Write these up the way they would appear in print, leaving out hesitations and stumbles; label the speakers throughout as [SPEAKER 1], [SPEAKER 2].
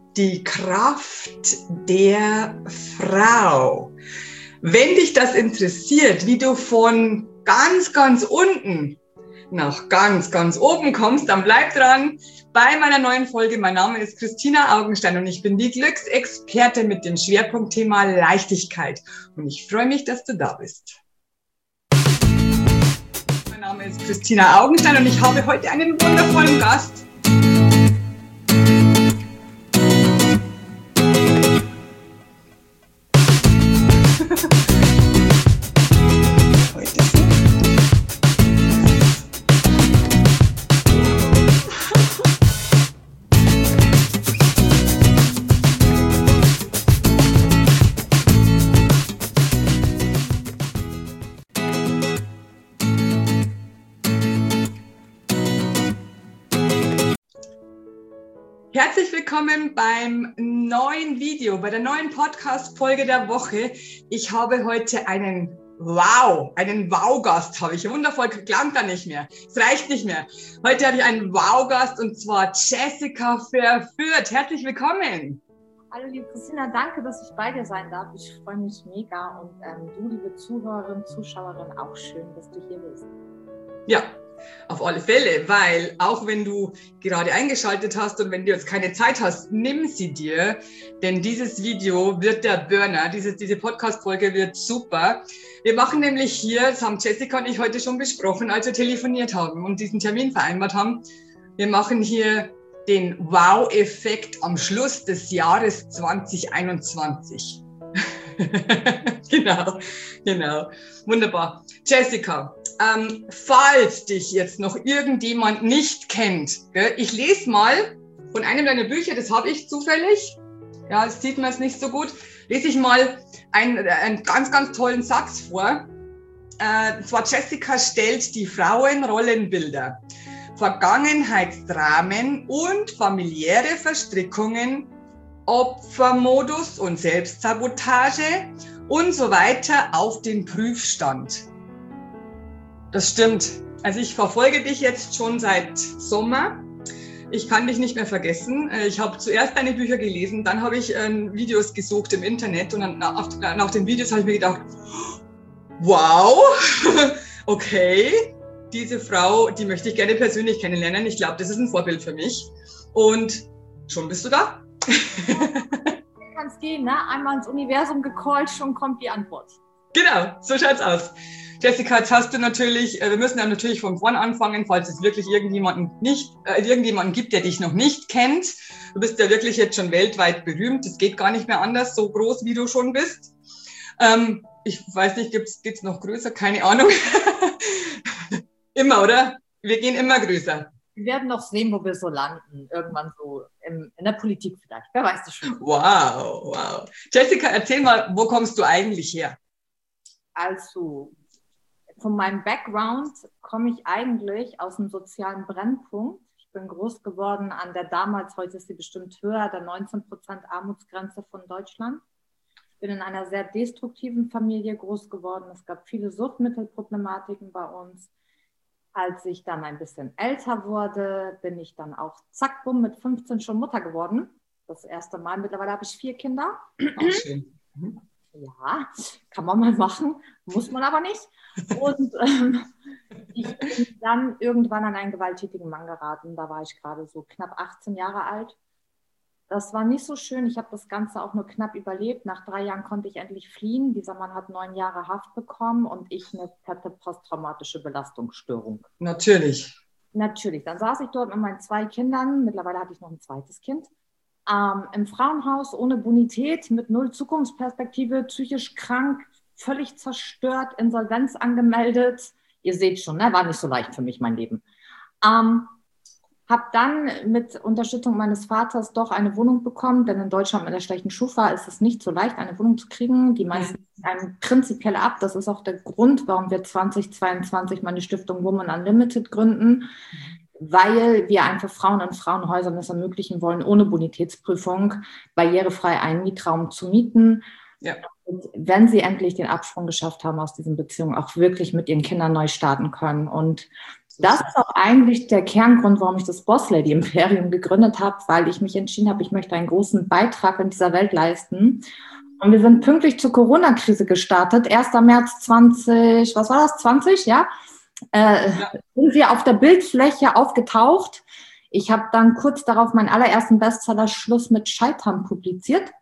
[SPEAKER 1] die Kraft der Frau. Wenn dich das interessiert, wie du von ganz, ganz unten nach ganz, ganz oben kommst, dann bleib dran bei meiner neuen Folge. Mein Name ist Christina Augenstein und ich bin die Glücksexperte mit dem Schwerpunktthema Leichtigkeit. Und ich freue mich, dass du da bist. Mein Name ist Christina Augenstein und ich habe heute einen wundervollen Gast. Herzlich willkommen beim neuen Video, bei der neuen Podcast-Folge der Woche. Ich habe heute einen Wow-Gast habe ich. Wundervoll, klang da nicht mehr. Es reicht nicht mehr. Heute habe ich einen Wow-Gast und zwar Jessica Verführt. Herzlich willkommen.
[SPEAKER 2] Hallo liebe Christina, danke, dass ich bei dir sein darf. Ich freue mich mega und du, liebe Zuhörerin, Zuschauerin, auch schön, dass du hier bist.
[SPEAKER 1] Ja. Auf alle Fälle, weil auch wenn du gerade eingeschaltet hast und wenn du jetzt keine Zeit hast, nimm sie dir, denn dieses Video wird der Burner, diese Podcast-Folge wird super. Wir machen nämlich hier, das haben Jessica und ich heute schon besprochen, als wir telefoniert haben und diesen Termin vereinbart haben, wir machen hier den Wow-Effekt am Schluss des Jahres 2021. Genau. Wunderbar. Jessica, falls dich jetzt noch irgendjemand nicht kennt, gell, ich lese mal von einem deiner Bücher, das habe ich zufällig, ja, das sieht man jetzt nicht so gut, lese ich mal einen ganz, ganz tollen Satz vor. Und zwar Jessica stellt die Frauenrollenbilder, Vergangenheitsdramen und familiäre Verstrickungen, Opfermodus und Selbstsabotage und so weiter auf den Prüfstand. Das stimmt. Also ich verfolge dich jetzt schon seit Sommer. Ich kann dich nicht mehr vergessen. Ich habe zuerst deine Bücher gelesen, dann habe ich Videos gesucht im Internet und dann nach den Videos habe ich mir gedacht, wow, okay, diese Frau, die möchte ich gerne persönlich kennenlernen. Ich glaube, das ist ein Vorbild für mich. Und schon bist du da.
[SPEAKER 2] Kann es gehen, ne? Einmal ins Universum gecallt, schon kommt die Antwort.
[SPEAKER 1] Genau, so schaut's aus. Jessica, jetzt hast du natürlich, wir müssen ja natürlich von vorn anfangen, falls es wirklich irgendjemanden gibt, der dich noch nicht kennt. Du bist ja wirklich jetzt schon weltweit berühmt. Es geht gar nicht mehr anders, so groß wie du schon bist. Ich weiß nicht, geht's noch größer? Keine Ahnung. Immer, oder? Wir gehen immer größer.
[SPEAKER 2] Wir werden noch sehen, wo wir so landen. Irgendwann so in der Politik vielleicht. Wer weiß das schon.
[SPEAKER 1] Wow. Jessica, erzähl mal, wo kommst du eigentlich her?
[SPEAKER 2] Also, von meinem Background komme ich eigentlich aus einem sozialen Brennpunkt. Ich bin groß geworden an der damals, heute ist sie bestimmt höher, der 19% Armutsgrenze von Deutschland. Ich bin in einer sehr destruktiven Familie groß geworden. Es gab viele Suchtmittelproblematiken bei uns. Als ich dann ein bisschen älter wurde, bin ich dann auch zack, bumm, mit 15 schon Mutter geworden. Das erste Mal. Mittlerweile habe ich 4 Kinder.
[SPEAKER 1] Ach, schön.
[SPEAKER 2] Ja, kann man mal machen, muss man aber nicht. Und ich bin dann irgendwann an einen gewalttätigen Mann geraten. Da war ich gerade so knapp 18 Jahre alt. Das war nicht so schön. Ich habe das Ganze auch nur knapp überlebt. Nach 3 Jahren konnte ich endlich fliehen. Dieser Mann hat 9 Jahre Haft bekommen und ich eine fette posttraumatische Belastungsstörung.
[SPEAKER 1] Natürlich.
[SPEAKER 2] Dann saß ich dort mit meinen 2 Kindern. Mittlerweile hatte ich noch ein zweites Kind. Im Frauenhaus ohne Bonität, mit 0 Zukunftsperspektive, psychisch krank, völlig zerstört, Insolvenz angemeldet. Ihr seht schon, ne? War nicht so leicht für mich, mein Leben. Habe dann mit Unterstützung meines Vaters doch eine Wohnung bekommen, denn in Deutschland mit der schlechten Schufa ist es nicht so leicht, eine Wohnung zu kriegen. Die meisten einem prinzipiell ab. Das ist auch der Grund, warum wir 2022 mal die Stiftung Women Unlimited gründen, weil wir einfach Frauen in Frauenhäusern es ermöglichen wollen, ohne Bonitätsprüfung barrierefrei einen Mietraum zu mieten. Ja. Und wenn sie endlich den Absprung geschafft haben aus diesen Beziehungen, auch wirklich mit ihren Kindern neu starten können. Und Das ist auch eigentlich der Kerngrund, warum ich das Boss Lady Imperium gegründet habe, weil ich mich entschieden habe, ich möchte einen großen Beitrag in dieser Welt leisten. Und wir sind pünktlich zur Corona-Krise gestartet. 1. März 20, was war das, 20, ja? Sind wir auf der Bildfläche aufgetaucht. Ich habe dann kurz darauf meinen allerersten Bestseller Schluss mit Scheitern publiziert.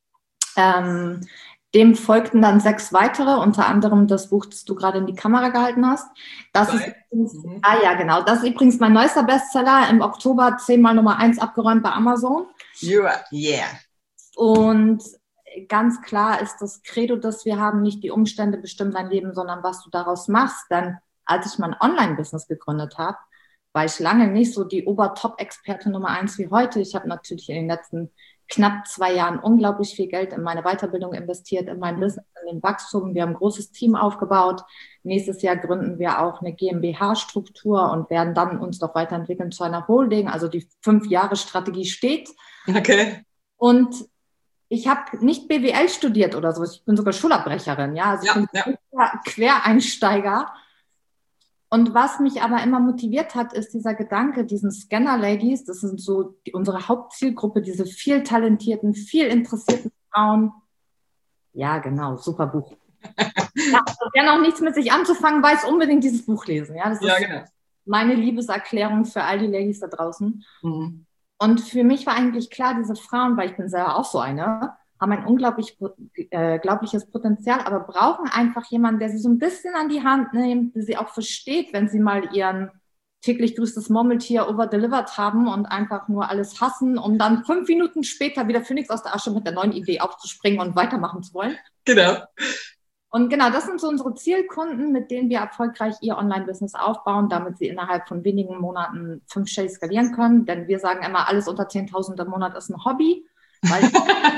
[SPEAKER 2] Dem folgten dann 6 weitere, unter anderem das Buch, das du gerade in die Kamera gehalten hast. Das ist übrigens, ja, genau. Das ist übrigens mein neuester Bestseller, im Oktober 10-mal Nummer 1 abgeräumt bei Amazon.
[SPEAKER 1] Yeah.
[SPEAKER 2] Und ganz klar ist das Credo, das wir haben, nicht die Umstände bestimmen dein Leben, sondern was du daraus machst. Denn als ich mein Online-Business gegründet habe, war ich lange nicht so die Ober-Top-Experte Nummer 1 wie heute. Ich habe natürlich in den letzten knapp 2 Jahren unglaublich viel Geld in meine Weiterbildung investiert, in mein Business, in den Wachstum. Wir haben ein großes Team aufgebaut. Nächstes Jahr gründen wir auch eine GmbH-Struktur und werden dann uns noch weiterentwickeln zu einer Holding. Also die 5-Jahre-Strategie steht.
[SPEAKER 1] Okay.
[SPEAKER 2] Und ich habe nicht BWL studiert oder so. Ich bin sogar Schulabbrecherin. Ja, also ich bin Quereinsteiger. Und was mich aber immer motiviert hat, ist dieser Gedanke, diesen Scanner-Ladies, das sind so unsere Hauptzielgruppe, diese viel talentierten, viel interessierten Frauen. Ja, genau, super Buch. Ja, also wer noch nichts mit sich anzufangen weiß, unbedingt dieses Buch lesen. Ja, das ist
[SPEAKER 1] genau.
[SPEAKER 2] meine Liebeserklärung für all die Ladies da draußen. Mhm. Und für mich war eigentlich klar, diese Frauen, weil ich bin selber auch so eine, haben ein unglaubliches Potenzial, aber brauchen einfach jemanden, der sie so ein bisschen an die Hand nimmt, der sie auch versteht, wenn sie mal ihren täglich grüßtes Murmeltier overdelivered haben und einfach nur alles hassen, um dann 5 Minuten später wieder Phönix aus der Asche mit der neuen Idee aufzuspringen und weitermachen zu wollen.
[SPEAKER 1] Genau.
[SPEAKER 2] Und genau, das sind so unsere Zielkunden, mit denen wir erfolgreich ihr Online-Business aufbauen, damit sie innerhalb von wenigen Monaten 5-stellig skalieren können. Denn wir sagen immer, alles unter 10.000 im Monat ist ein Hobby. Weil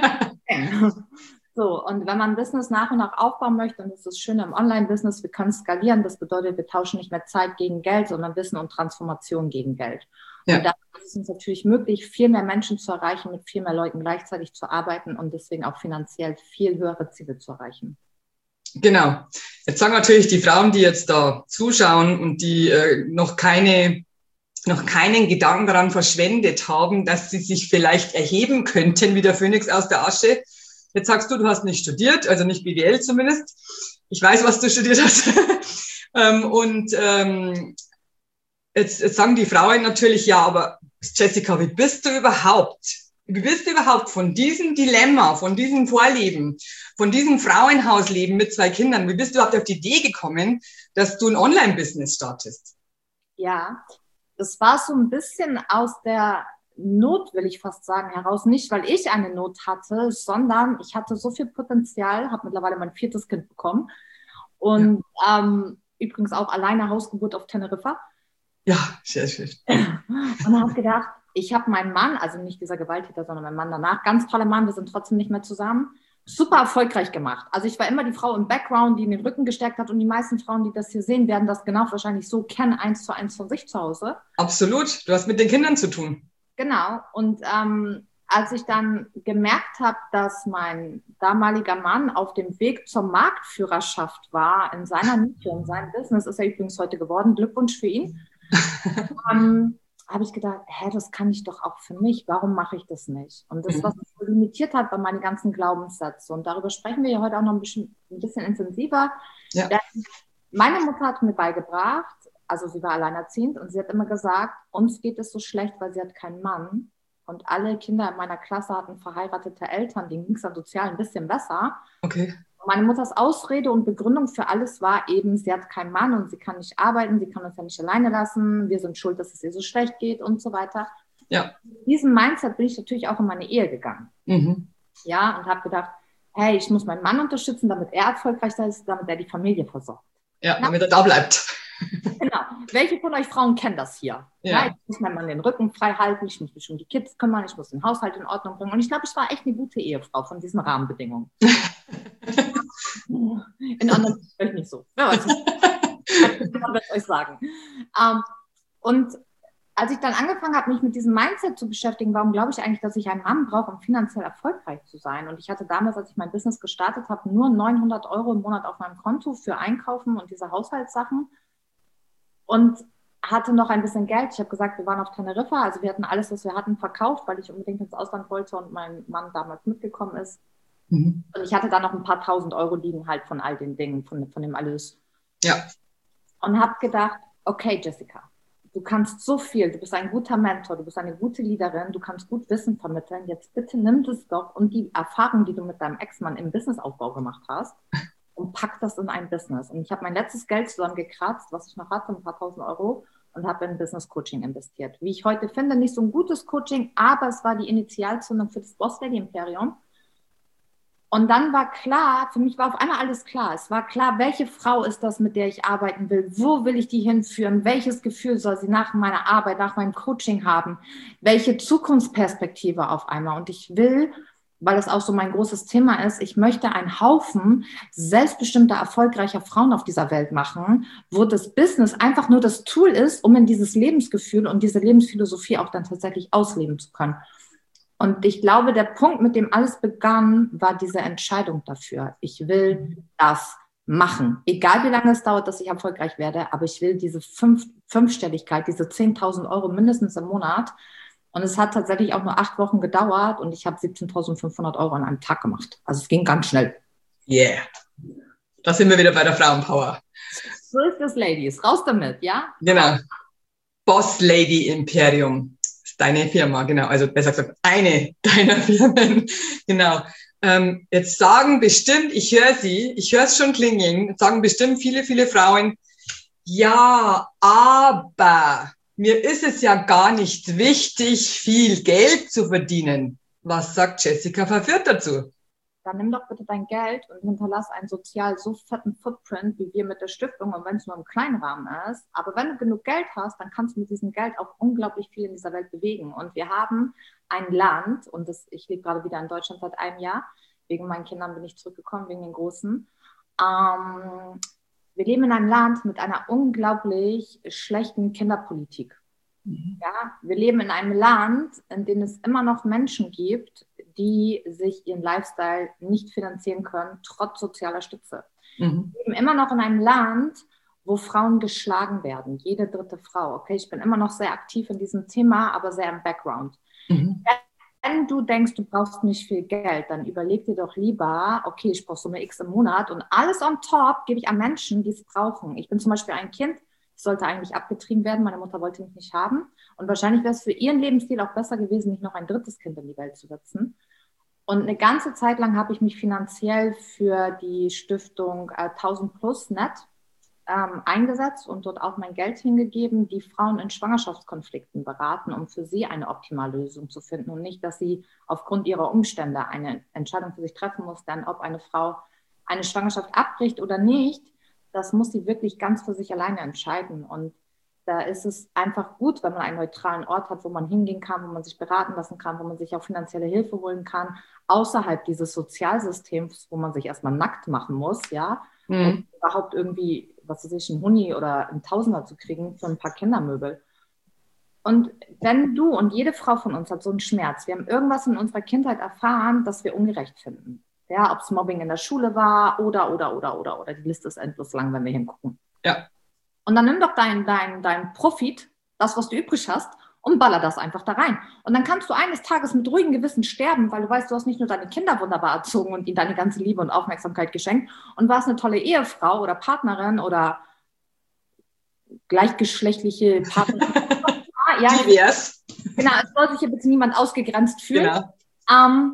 [SPEAKER 2] so, und wenn man ein Business nach und nach aufbauen möchte, und das ist das Schöne im Online-Business, wir können skalieren. Das bedeutet, wir tauschen nicht mehr Zeit gegen Geld, sondern Wissen und Transformation gegen Geld. Ja. Und da ist es uns natürlich möglich, viel mehr Menschen zu erreichen, mit viel mehr Leuten gleichzeitig zu arbeiten und deswegen auch finanziell viel höhere Ziele zu erreichen.
[SPEAKER 1] Genau. Jetzt sagen natürlich die Frauen, die jetzt da zuschauen und die noch keinen Gedanken daran verschwendet haben, dass sie sich vielleicht erheben könnten wie der Phönix aus der Asche. Jetzt sagst du hast nicht studiert, also nicht BWL zumindest. Ich weiß, was du studiert hast. Jetzt sagen die Frauen natürlich, ja, aber Jessica, wie bist du überhaupt von diesem Dilemma, von diesem Vorleben, von diesem Frauenhausleben mit 2 Kindern, wie bist du überhaupt auf die Idee gekommen, dass du ein Online-Business startest?
[SPEAKER 2] Ja, das war so ein bisschen aus der Not, will ich fast sagen, heraus. Nicht, weil ich eine Not hatte, sondern ich hatte so viel Potenzial, habe mittlerweile mein 4. Kind bekommen und übrigens auch alleine Hausgeburt auf Teneriffa.
[SPEAKER 1] Ja, sehr schön.
[SPEAKER 2] Und habe gedacht, ich habe meinen Mann, also nicht dieser Gewalttäter, sondern mein Mann danach, ganz toller Mann, wir sind trotzdem nicht mehr zusammen, super erfolgreich gemacht. Also ich war immer die Frau im Background, die in den Rücken gestärkt hat und die meisten Frauen, die das hier sehen, werden das genau wahrscheinlich so kennen, 1:1 von sich zu Hause.
[SPEAKER 1] Absolut, du hast mit den Kindern zu tun.
[SPEAKER 2] Genau, und als ich dann gemerkt habe, dass mein damaliger Mann auf dem Weg zur Marktführerschaft war in seiner Nische, in seinem Business, ist er übrigens heute geworden, Glückwunsch für ihn, habe ich gedacht, das kann ich doch auch für mich, warum mache ich das nicht? Und das, was mich so limitiert hat, waren meine ganzen Glaubenssätze. Und darüber sprechen wir ja heute auch noch ein bisschen intensiver. Ja. Denn meine Mutter hat mir beigebracht, also sie war alleinerziehend und sie hat immer gesagt, uns geht es so schlecht, weil sie hat keinen Mann. Und alle Kinder in meiner Klasse hatten verheiratete Eltern, denen ging es dann sozial ein bisschen besser.
[SPEAKER 1] Okay.
[SPEAKER 2] Meine Mutters Ausrede und Begründung für alles war eben, sie hat keinen Mann und sie kann nicht arbeiten, sie kann uns ja nicht alleine lassen, wir sind schuld, dass es ihr so schlecht geht und so weiter.
[SPEAKER 1] Ja.
[SPEAKER 2] Mit diesem Mindset bin ich natürlich auch in meine Ehe gegangen. Mhm. Ja, und habe gedacht, hey, ich muss meinen Mann unterstützen, damit er erfolgreich ist, damit er die Familie versorgt.
[SPEAKER 1] Ja, damit er da bleibt.
[SPEAKER 2] Genau. Welche von euch Frauen kennen das hier? Ja. Ich muss meinem Mann den Rücken frei halten, ich muss mich um die Kids kümmern, ich muss den Haushalt in Ordnung bringen. Und ich glaube, ich war echt eine gute Ehefrau von diesen Rahmenbedingungen. In anderen vielleicht nicht so. Ja, was ich euch sagen. Und als ich dann angefangen habe, mich mit diesem Mindset zu beschäftigen, warum glaube ich eigentlich, dass ich einen Mann brauche, um finanziell erfolgreich zu sein? Und ich hatte damals, als ich mein Business gestartet habe, nur 900 € im Monat auf meinem Konto für Einkaufen und diese Haushaltssachen. Und hatte noch ein bisschen Geld. Ich habe gesagt, wir waren auf Teneriffa, also wir hatten alles, was wir hatten, verkauft, weil ich unbedingt ins Ausland wollte und mein Mann damals mitgekommen ist. Und ich hatte da noch ein paar tausend Euro liegen halt von all den Dingen, von dem alles.
[SPEAKER 1] Ja.
[SPEAKER 2] Und habe gedacht, okay, Jessica, du kannst so viel, du bist ein guter Mentor, du bist eine gute Leaderin, du kannst gut Wissen vermitteln, jetzt bitte nimm das doch und die Erfahrung, die du mit deinem Ex-Mann im Businessaufbau gemacht hast, und pack das in ein Business. Und ich habe mein letztes Geld zusammengekratzt, was ich noch hatte, ein paar tausend Euro, und habe in Business Coaching investiert. Wie ich heute finde, nicht so ein gutes Coaching, aber es war die Initialzündung für das Boss Lady Imperium. Und dann war klar, für mich war auf einmal alles klar. Es war klar, welche Frau ist das, mit der ich arbeiten will? Wo will ich die hinführen? Welches Gefühl soll sie nach meiner Arbeit, nach meinem Coaching haben? Welche Zukunftsperspektive auf einmal? Und ich will, weil es auch so mein großes Thema ist, ich möchte einen Haufen selbstbestimmter, erfolgreicher Frauen auf dieser Welt machen, wo das Business einfach nur das Tool ist, um in dieses Lebensgefühl und diese Lebensphilosophie auch dann tatsächlich ausleben zu können. Und ich glaube, der Punkt, mit dem alles begann, war diese Entscheidung dafür. Ich will das machen. Egal wie lange es dauert, dass ich erfolgreich werde, aber ich will diese Fünfstelligkeit, diese 10.000 Euro mindestens im Monat. Und es hat tatsächlich auch nur 8 Wochen gedauert und ich habe 17.500 Euro an einem Tag gemacht. Also es ging ganz schnell.
[SPEAKER 1] Yeah. Da sind wir wieder bei der Frauenpower.
[SPEAKER 2] So ist das, Ladies. Raus damit, ja?
[SPEAKER 1] Genau. Boss Lady Imperium. Deine Firma, genau. Also besser gesagt, eine deiner Firmen. Genau. Jetzt sagen bestimmt, ich höre es schon klingeln, sagen bestimmt viele, viele Frauen, ja, aber mir ist es ja gar nicht wichtig, viel Geld zu verdienen. Was sagt Jessica Verwirrt dazu?
[SPEAKER 2] Dann nimm doch bitte dein Geld und hinterlass einen sozial so fetten Footprint, wie wir mit der Stiftung, und wenn es nur im kleinen Rahmen ist. Aber wenn du genug Geld hast, dann kannst du mit diesem Geld auch unglaublich viel in dieser Welt bewegen. Und wir haben ein Land, und ich lebe gerade wieder in Deutschland seit einem Jahr, wegen meinen Kindern bin ich zurückgekommen, wegen den Großen. Wir leben in einem Land mit einer unglaublich schlechten Kinderpolitik. Ja, wir leben in einem Land, in dem es immer noch Menschen gibt, die sich ihren Lifestyle nicht finanzieren können, trotz sozialer Stütze. Wir leben immer noch in einem Land, wo Frauen geschlagen werden, jede 3. Frau. Okay, ich bin immer noch sehr aktiv in diesem Thema, aber sehr im Background. Wenn du denkst, du brauchst nicht viel Geld, dann überleg dir doch lieber, okay, ich brauche Summe X im Monat und alles on top gebe ich an Menschen, die es brauchen. Ich bin zum Beispiel ein Kind, ich sollte eigentlich abgetrieben werden, meine Mutter wollte mich nicht haben und wahrscheinlich wäre es für ihren Lebensstil auch besser gewesen, nicht noch ein 3. Kind in die Welt zu setzen. Und eine ganze Zeit lang habe ich mich finanziell für die Stiftung 1000 Plus Net eingesetzt und dort auch mein Geld hingegeben, die Frauen in Schwangerschaftskonflikten beraten, um für sie eine optimale Lösung zu finden und nicht, dass sie aufgrund ihrer Umstände eine Entscheidung für sich treffen muss, dann ob eine Frau eine Schwangerschaft abbricht oder nicht, das muss sie wirklich ganz für sich alleine entscheiden. Und da ist es einfach gut, wenn man einen neutralen Ort hat, wo man hingehen kann, wo man sich beraten lassen kann, wo man sich auch finanzielle Hilfe holen kann, außerhalb dieses Sozialsystems, wo man sich erstmal nackt machen muss, ja, um überhaupt irgendwie, was weiß ich, einen Huni oder einen Tausender zu kriegen für ein paar Kindermöbel. Und wenn du und jede Frau von uns hat so einen Schmerz, wir haben irgendwas in unserer Kindheit erfahren, das wir ungerecht finden. Ja, ob es Mobbing in der Schule war oder. Die Liste ist endlos lang, wenn wir hingucken.
[SPEAKER 1] Ja.
[SPEAKER 2] Und dann nimm doch dein Profit, das, was du übrig hast, und baller das einfach da rein. Und dann kannst du eines Tages mit ruhigem Gewissen sterben, weil du weißt, du hast nicht nur deine Kinder wunderbar erzogen und ihnen deine ganze Liebe und Aufmerksamkeit geschenkt und warst eine tolle Ehefrau oder Partnerin oder gleichgeschlechtliche Partnerin. Ja,
[SPEAKER 1] Divers.
[SPEAKER 2] Genau, es soll sich hier bitte niemand ausgegrenzt fühlen.
[SPEAKER 1] Genau.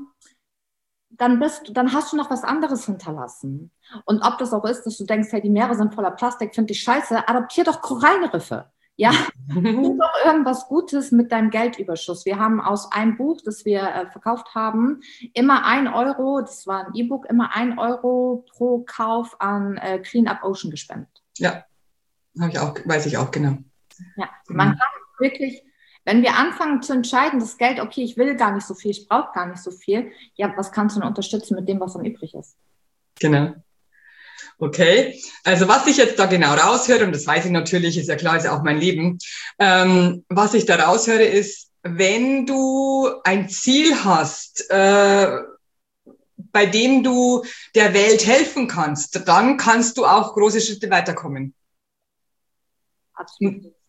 [SPEAKER 2] Dann hast du noch was anderes hinterlassen. Und ob das auch ist, dass du denkst, hey, die Meere sind voller Plastik, finde ich scheiße, adoptier doch Korallenriffe. Ja, tu doch irgendwas Gutes mit deinem Geldüberschuss. Wir haben aus einem Buch, das wir verkauft haben, immer 1 Euro, das war ein E-Book, immer 1 Euro pro Kauf an Clean Up Ocean gespendet.
[SPEAKER 1] Ja, weiß ich auch, genau.
[SPEAKER 2] Ja, man kann wirklich, wenn wir anfangen zu entscheiden, das Geld, okay, ich will gar nicht so viel, ich brauche gar nicht so viel, ja, was kannst du denn unterstützen mit dem, was dann übrig ist?
[SPEAKER 1] Genau. Okay, also was ich jetzt da genau raushöre, und das weiß ich natürlich, ist ja klar, ist ja auch mein Leben, was ich da raushöre ist, wenn du ein Ziel hast, bei dem du der Welt helfen kannst, dann kannst du auch große Schritte weiterkommen.
[SPEAKER 2] Absolut.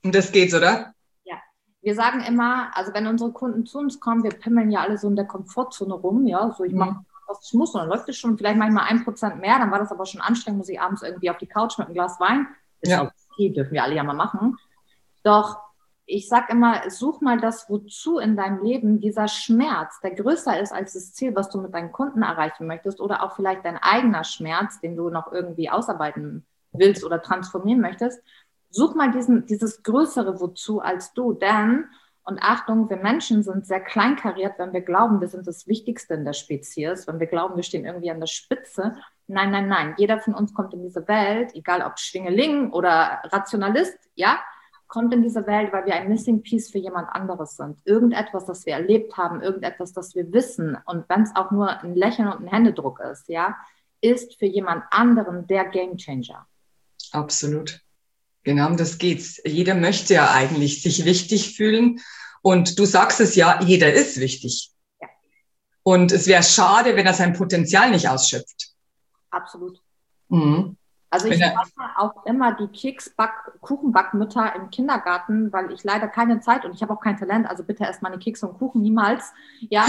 [SPEAKER 1] Und das geht's, oder?
[SPEAKER 2] Ja. Wir sagen immer, also wenn unsere Kunden zu uns kommen, wir pimmeln ja alle so in der Komfortzone rum, ja, so ich mache, was ich muss, und dann läuft es schon vielleicht manchmal 1% mehr, dann war das aber schon anstrengend, muss ich abends irgendwie auf die Couch mit einem Glas Wein. Ist
[SPEAKER 1] Ja.
[SPEAKER 2] auch okay, dürfen wir alle ja mal machen. Doch ich sage immer, such mal das, wozu in deinem Leben dieser Schmerz, der größer ist als das Ziel, was du mit deinen Kunden erreichen möchtest, oder auch vielleicht dein eigener Schmerz, den du noch irgendwie ausarbeiten willst oder transformieren möchtest. Such mal dieses größere Wozu als du, denn, und Achtung, wir Menschen sind sehr kleinkariert, wenn wir glauben, wir sind das Wichtigste in der Spezies, wenn wir glauben, wir stehen irgendwie an der Spitze. Nein, nein, nein. Jeder von uns kommt in diese Welt, egal ob Schwingeling oder Rationalist, ja, kommt in diese Welt, weil wir ein Missing Piece für jemand anderes sind. Irgendetwas, das wir erlebt haben, irgendetwas, das wir wissen. Und wenn es auch nur ein Lächeln und ein Händedruck ist, ja, ist für jemand anderen der Gamechanger.
[SPEAKER 1] Absolut. Genau, um das geht's. Jeder möchte ja eigentlich sich wichtig fühlen. Und du sagst es ja, jeder ist wichtig.
[SPEAKER 2] Ja.
[SPEAKER 1] Und es wäre schade, wenn er sein Potenzial nicht ausschöpft.
[SPEAKER 2] Absolut.
[SPEAKER 1] Mhm.
[SPEAKER 2] Also ich frage auch immer die Kuchenbackmütter im Kindergarten, weil ich leider keine Zeit und ich habe auch kein Talent, also bitte erst meine Kekse und Kuchen niemals. Ja,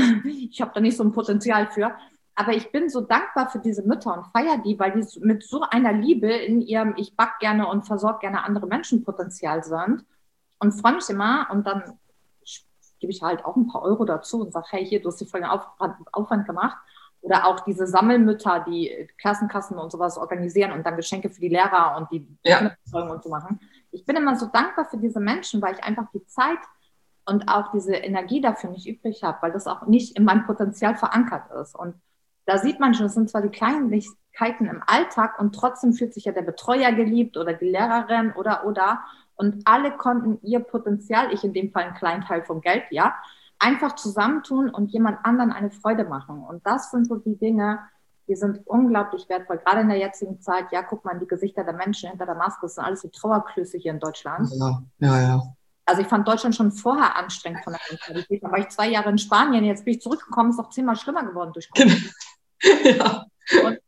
[SPEAKER 2] ich habe da nicht so ein Potenzial für. Aber ich bin so dankbar für diese Mütter und feiere die, weil die mit so einer Liebe in ihrem ich back gerne und versorge gerne andere Menschen Potenzial sind. Und freue mich immer und dann gebe ich halt auch ein paar Euro dazu und sage, hey, hier, du hast dir voll den Aufwand gemacht. Oder auch diese Sammelmütter, die Klassenkassen und sowas organisieren und dann Geschenke für die Lehrer und die Kinderbetreuung und so machen. Ich bin immer so dankbar für diese Menschen, weil ich einfach die Zeit und auch diese Energie dafür nicht übrig habe, weil das auch nicht in meinem Potenzial verankert ist. Und da sieht man schon, das sind zwar die Kleinigkeiten im Alltag und trotzdem fühlt sich ja der Betreuer geliebt oder die Lehrerin oder. Und alle konnten ihr Potenzial, ich in dem Fall einen kleinen Teil vom Geld, ja, einfach zusammentun und jemand anderen eine Freude machen. Und das sind so die Dinge, die sind unglaublich wertvoll. Gerade in der jetzigen Zeit, ja, guck mal, die Gesichter der Menschen hinter der Maske, das sind alles so Trauerklöße hier in Deutschland.
[SPEAKER 1] Ja.
[SPEAKER 2] Also ich fand Deutschland schon vorher anstrengend von der Mentalität. Da war ich 2 Jahre in Spanien, jetzt bin ich zurückgekommen, ist noch 10-mal schlimmer geworden durch Covid. Ja. Und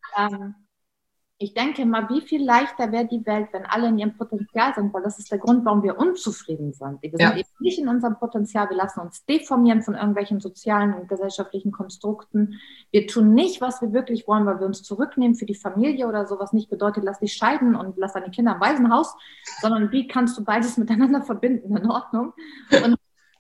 [SPEAKER 2] ich denke mal, wie viel leichter wäre die Welt, wenn alle in ihrem Potenzial sind, weil das ist der Grund, warum wir unzufrieden sind. Wir sind eben nicht in unserem Potenzial, wir lassen uns deformieren von irgendwelchen sozialen und gesellschaftlichen Konstrukten. Wir tun nicht, was wir wirklich wollen, weil wir uns zurücknehmen für die Familie oder sowas nicht bedeutet, lass dich scheiden und lass deine Kinder im Waisenhaus, sondern wie kannst du beides miteinander verbinden, in Ordnung. Und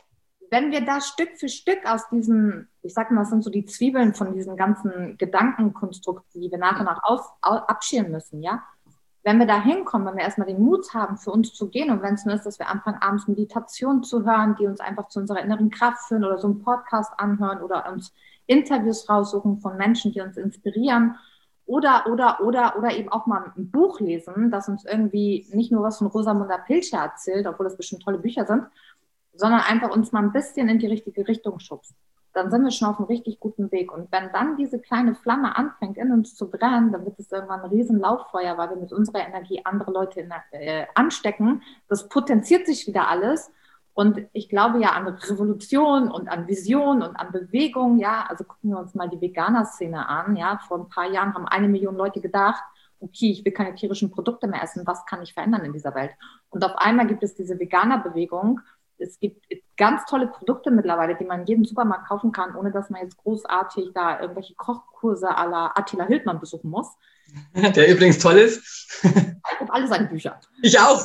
[SPEAKER 2] wenn wir da Stück für Stück aus diesen, ich sag mal, das sind so die Zwiebeln von diesen ganzen Gedankenkonstrukten, die wir nach und nach abschälen müssen, ja. Wenn wir da hinkommen, wenn wir erstmal den Mut haben, für uns zu gehen und wenn es nur ist, dass wir anfangen, abends Meditation zu hören, die uns einfach zu unserer inneren Kraft führen oder so einen Podcast anhören oder uns Interviews raussuchen von Menschen, die uns inspirieren oder eben auch mal ein Buch lesen, das uns irgendwie nicht nur was von Rosamunde Pilcher erzählt, obwohl das bestimmt tolle Bücher sind, sondern einfach uns mal ein bisschen in die richtige Richtung schubst. Dann sind wir schon auf einem richtig guten Weg. Und wenn dann diese kleine Flamme anfängt, in uns zu brennen, dann wird es irgendwann ein riesen Lauffeuer, weil wir mit unserer Energie andere Leute anstecken. Das potenziert sich wieder alles. Und ich glaube ja an Revolution und an Vision und an Bewegung. Ja, also gucken wir uns mal die Veganer-Szene an. Ja, vor ein paar Jahren haben 1 Million Leute gedacht, okay, ich will keine tierischen Produkte mehr essen. Was kann ich verändern in dieser Welt? Und auf einmal gibt es diese Veganer-Bewegung. Es gibt ganz tolle Produkte mittlerweile, die man in jedem Supermarkt kaufen kann, ohne dass man jetzt großartig da irgendwelche Kochkurse à la Attila Hildmann besuchen muss.
[SPEAKER 1] Der übrigens toll ist.
[SPEAKER 2] Ich habe alle seine Bücher.
[SPEAKER 1] Ich auch.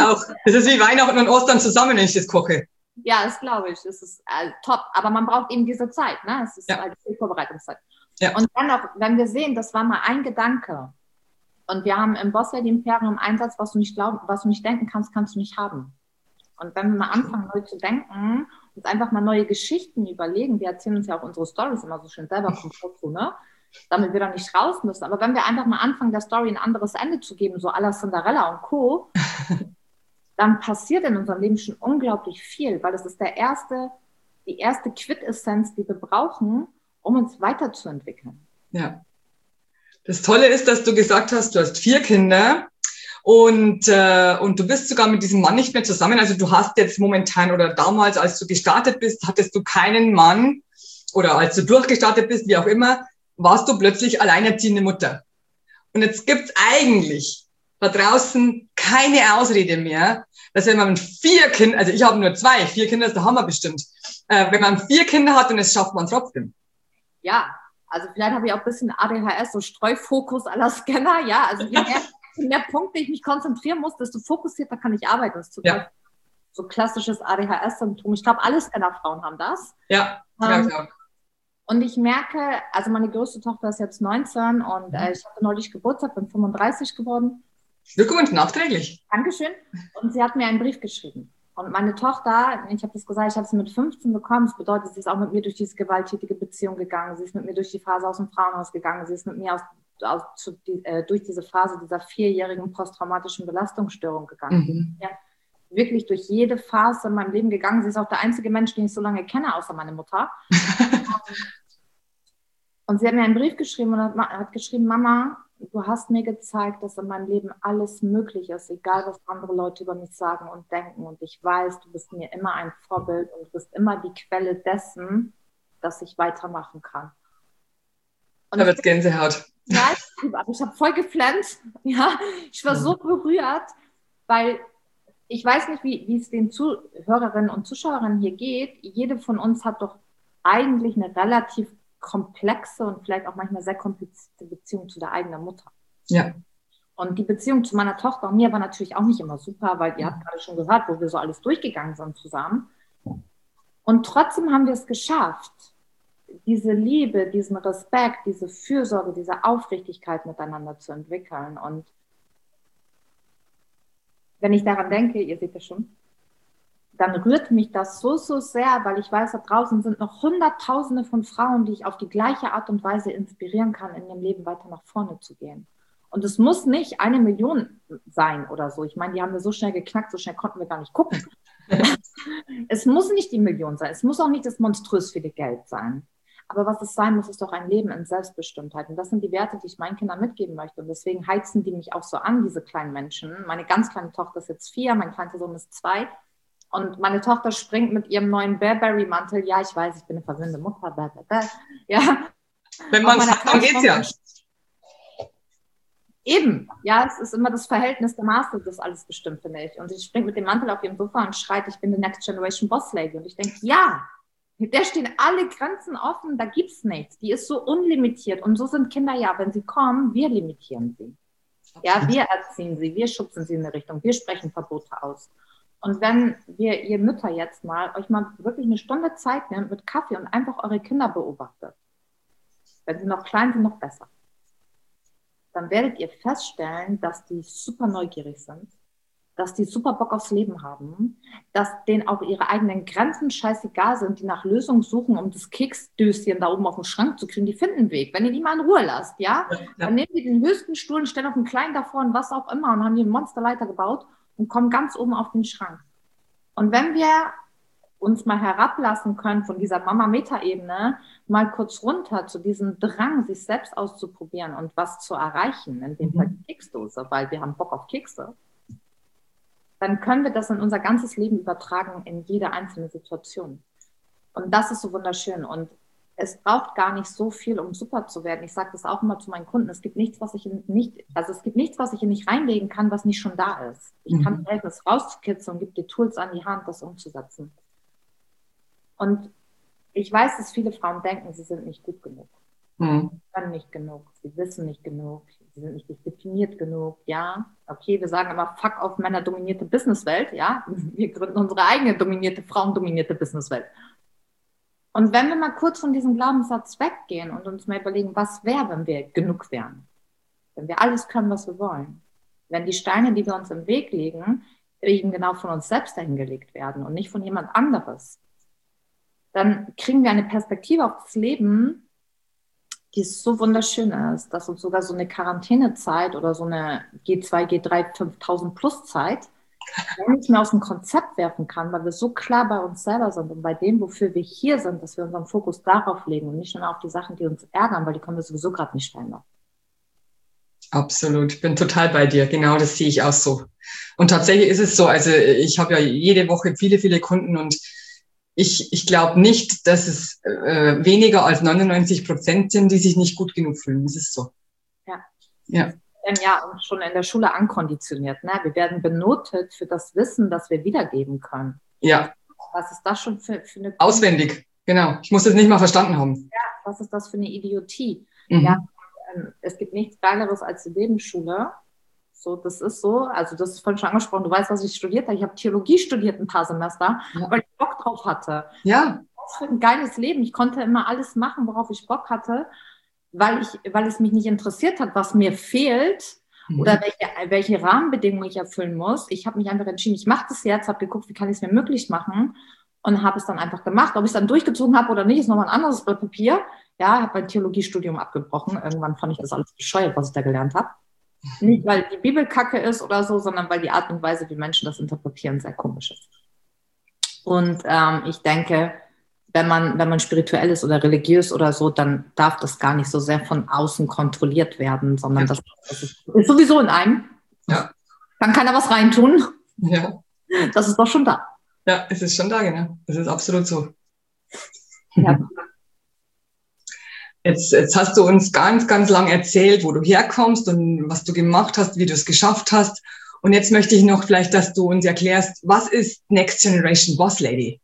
[SPEAKER 1] Es ist wie Weihnachten und Ostern zusammen, wenn ich das koche.
[SPEAKER 2] Ja, das glaube ich. Das ist top. Aber man braucht eben diese Zeit. Ne? Es ist halt die Vorbereitungszeit. Ja. Und dann noch, wenn wir sehen, das war mal ein Gedanke. Und wir haben im Boss Lady Imperium Einsatz, was du nicht denken kannst, kannst du nicht haben. Und wenn wir mal anfangen, neu zu denken, uns einfach mal neue Geschichten überlegen, wir erzählen uns ja auch unsere Storys immer so schön selber zu, ne? Damit wir da nicht raus müssen. Aber wenn wir einfach mal anfangen, der Story ein anderes Ende zu geben, so à la Cinderella und Co., dann passiert in unserem Leben schon unglaublich viel, weil das ist die erste Quintessenz, die wir brauchen, um uns weiterzuentwickeln.
[SPEAKER 1] Ja. Das Tolle ist, dass du gesagt hast, du hast 4 Kinder. Und du bist sogar mit diesem Mann nicht mehr zusammen. Also du hast jetzt momentan oder damals, als du gestartet bist, hattest du keinen Mann oder als du durchgestartet bist, wie auch immer, warst du plötzlich alleinerziehende Mutter. Und jetzt gibt's eigentlich da draußen keine Ausrede mehr, dass wenn man 4 Kinder, also ich habe nur 2, 4 Kinder ist der Hammer bestimmt, wenn man 4 Kinder hat und es schafft man trotzdem.
[SPEAKER 2] Ja, also vielleicht habe ich auch ein bisschen ADHS, so Streufokus à la Scanner, ja, also je mehr Punkte ich mich konzentrieren muss, desto fokussierter kann ich arbeiten. Das ist total so klassisches ADHS-Symptom. Ich glaube, alle Scannerfrauen haben das.
[SPEAKER 1] Ja, klar.
[SPEAKER 2] Und ich merke, also meine größte Tochter ist jetzt 19 und ich hatte neulich Geburtstag, bin 35 geworden.
[SPEAKER 1] Glückwunsch, nachträglich.
[SPEAKER 2] Dankeschön. Und sie hat mir einen Brief geschrieben. Und meine Tochter, ich habe das gesagt, ich habe sie mit 15 bekommen. Das bedeutet, sie ist auch mit mir durch diese gewalttätige Beziehung gegangen. Sie ist mit mir durch die Phase aus dem Frauenhaus gegangen. Sie ist mit mir durch diese Phase dieser 4-jährigen posttraumatischen Belastungsstörung gegangen. Ja, wirklich durch jede Phase in meinem Leben gegangen. Sie ist auch der einzige Mensch, den ich so lange kenne, außer meine Mutter. Und sie hat mir einen Brief geschrieben und hat geschrieben, Mama, du hast mir gezeigt, dass in meinem Leben alles möglich ist, egal was andere Leute über mich sagen und denken. Und ich weiß, du bist mir immer ein Vorbild und du bist immer die Quelle dessen, dass ich weitermachen kann. Und
[SPEAKER 1] da wird Gänsehaut.
[SPEAKER 2] Ja, ich habe voll geflennt. Ja, ich war so berührt, weil ich weiß nicht, wie es den Zuhörerinnen und Zuschauerinnen hier geht. Jede von uns hat doch eigentlich eine relativ komplexe und vielleicht auch manchmal sehr komplizierte Beziehung zu der eigenen Mutter.
[SPEAKER 1] Ja.
[SPEAKER 2] Und die Beziehung zu meiner Tochter und mir war natürlich auch nicht immer super, weil ihr habt gerade schon gehört, wo wir so alles durchgegangen sind zusammen. Und trotzdem haben wir es geschafft, diese Liebe, diesen Respekt, diese Fürsorge, diese Aufrichtigkeit miteinander zu entwickeln. Und wenn ich daran denke, ihr seht das schon, dann rührt mich das so, so sehr, weil ich weiß, da draußen sind noch Hunderttausende von Frauen, die ich auf die gleiche Art und Weise inspirieren kann, in ihrem Leben weiter nach vorne zu gehen. Und es muss nicht 1 Million sein oder so. Ich meine, die haben wir so schnell geknackt, so schnell konnten wir gar nicht gucken. Es muss nicht die Million sein. Es muss auch nicht das monströs viele Geld sein. Aber was es sein muss, ist doch ein Leben in Selbstbestimmtheit. Und das sind die Werte, die ich meinen Kindern mitgeben möchte. Und deswegen heizen die mich auch so an, diese kleinen Menschen. Meine ganz kleine Tochter ist jetzt 4, mein kleiner Sohn ist 2. Und meine Tochter springt mit ihrem neuen Burberry-Mantel. Ja, ich weiß, ich bin eine verwöhnte Mutter. Ja.
[SPEAKER 1] Wenn man es hat, dann geht's ja.
[SPEAKER 2] Eben, ja, es ist immer das Verhältnis der Maße, das alles bestimmt, finde ich. Und sie springt mit dem Mantel auf ihrem Sofa und schreit, ich bin die Next Generation Boss Lady. Und ich denke, ja, mit der stehen alle Grenzen offen, da gibt's nichts. Die ist so unlimitiert. Und so sind Kinder ja, wenn sie kommen, wir limitieren sie. Ja, wir erziehen sie, wir schubsen sie in eine Richtung, wir sprechen Verbote aus. Und wenn ihr Mütter jetzt euch mal wirklich 1 Stunde Zeit nehmt mit Kaffee und einfach eure Kinder beobachtet, wenn sie noch klein sind, noch besser, dann werdet ihr feststellen, dass die super neugierig sind, dass die super Bock aufs Leben haben, dass denen auch ihre eigenen Grenzen scheißegal sind, die nach Lösungen suchen, um das Keksdöschen da oben auf dem Schrank zu kriegen. Die finden einen Weg, wenn ihr die mal in Ruhe lasst, ja? Dann nehmen die den höchsten Stuhl und stellen auf einen kleinen davor und was auch immer und haben hier eine Monsterleiter gebaut und kommen ganz oben auf den Schrank. Und wenn wir uns mal herablassen können von dieser Mama-Meta-Ebene, mal kurz runter zu diesem Drang, sich selbst auszuprobieren und was zu erreichen, in dem Fall die Keksdose, weil wir haben Bock auf Kekse, dann können wir das in unser ganzes Leben übertragen, in jede einzelne Situation. Und das ist so wunderschön. Und es braucht gar nicht so viel, um super zu werden. Ich sage das auch immer zu meinen Kunden. Es gibt nichts, was ich hier nicht reinlegen kann, was nicht schon da ist. Ich kann helfen, es rauszukitzeln und gebe dir Tools an die Hand, das umzusetzen. Und ich weiß, dass viele Frauen denken, sie sind nicht gut genug. Sie können nicht genug, sie wissen nicht genug, sie sind nicht diszipliniert genug, ja. Okay, wir sagen immer, fuck auf männerdominierte Businesswelt, ja. Wir gründen unsere eigene dominierte, frauendominierte Businesswelt. Und wenn wir mal kurz von diesem Glaubenssatz weggehen und uns mal überlegen, was wäre, wenn wir genug wären? Wenn wir alles können, was wir wollen. Wenn die Steine, die wir uns im Weg legen, eben genau von uns selbst dahingelegt werden und nicht von jemand anderes. Dann kriegen wir eine Perspektive auf das Leben, die so wunderschön ist, dass uns sogar so eine Quarantänezeit oder so eine G2, G3, 5000 plus Zeit nicht mehr aus dem Konzept werfen kann, weil wir so klar bei uns selber sind und bei dem, wofür wir hier sind, dass wir unseren Fokus darauf legen und nicht nur auf die Sachen, die uns ärgern, weil die können wir sowieso gerade nicht verändern.
[SPEAKER 1] Absolut, bin total bei dir. Genau, das sehe ich auch so. Und tatsächlich ist es so, also ich habe ja jede Woche viele, viele Kunden und ich glaube nicht, dass es weniger als 99% sind, die sich nicht gut genug fühlen. Das ist so.
[SPEAKER 2] Ja.
[SPEAKER 1] Ja.
[SPEAKER 2] Ja, und schon in der Schule ankonditioniert. Ne? Wir werden benotet für das Wissen, das wir wiedergeben können.
[SPEAKER 1] Ja.
[SPEAKER 2] Was ist das schon für eine...
[SPEAKER 1] Auswendig, genau. Ich muss das nicht mal verstanden haben.
[SPEAKER 2] Ja, was ist das für eine Idiotie?
[SPEAKER 1] Mhm.
[SPEAKER 2] Ja, es gibt nichts Geileres als die Lebensschule. So, das ist so. Also das ist vorhin schon angesprochen. Du weißt, was ich studiert habe. Ich habe Theologie studiert ein paar Semester, weil ich Bock drauf hatte.
[SPEAKER 1] Ja.
[SPEAKER 2] Was für ein geiles Leben. Ich konnte immer alles machen, worauf ich Bock hatte, weil es mich nicht interessiert hat, was mir fehlt oder welche Rahmenbedingungen ich erfüllen muss. Ich habe mich einfach entschieden, ich mache das jetzt, habe geguckt, wie kann ich es mir möglich machen und habe es dann einfach gemacht. Ob ich es dann durchgezogen habe oder nicht, ist nochmal ein anderes Blatt Papier. Ja, habe mein Theologiestudium abgebrochen. Irgendwann fand ich das alles bescheuert, was ich da gelernt habe. Nicht, weil die Bibel kacke ist oder so, sondern weil die Art und Weise, wie Menschen das interpretieren, sehr komisch ist. Und ich denke, wenn man spirituell ist oder religiös oder so, dann darf das gar nicht so sehr von außen kontrolliert werden, sondern das ist sowieso in einem.
[SPEAKER 1] Ja.
[SPEAKER 2] Kann keiner was reintun.
[SPEAKER 1] Ja.
[SPEAKER 2] Das ist doch schon da.
[SPEAKER 1] Ja, es ist schon da, genau. Es ist absolut so.
[SPEAKER 2] Ja.
[SPEAKER 1] Jetzt hast du uns ganz, ganz lang erzählt, wo du herkommst und was du gemacht hast, wie du es geschafft hast. Und jetzt möchte ich noch vielleicht, dass du uns erklärst, was ist Next Generation Boss Lady?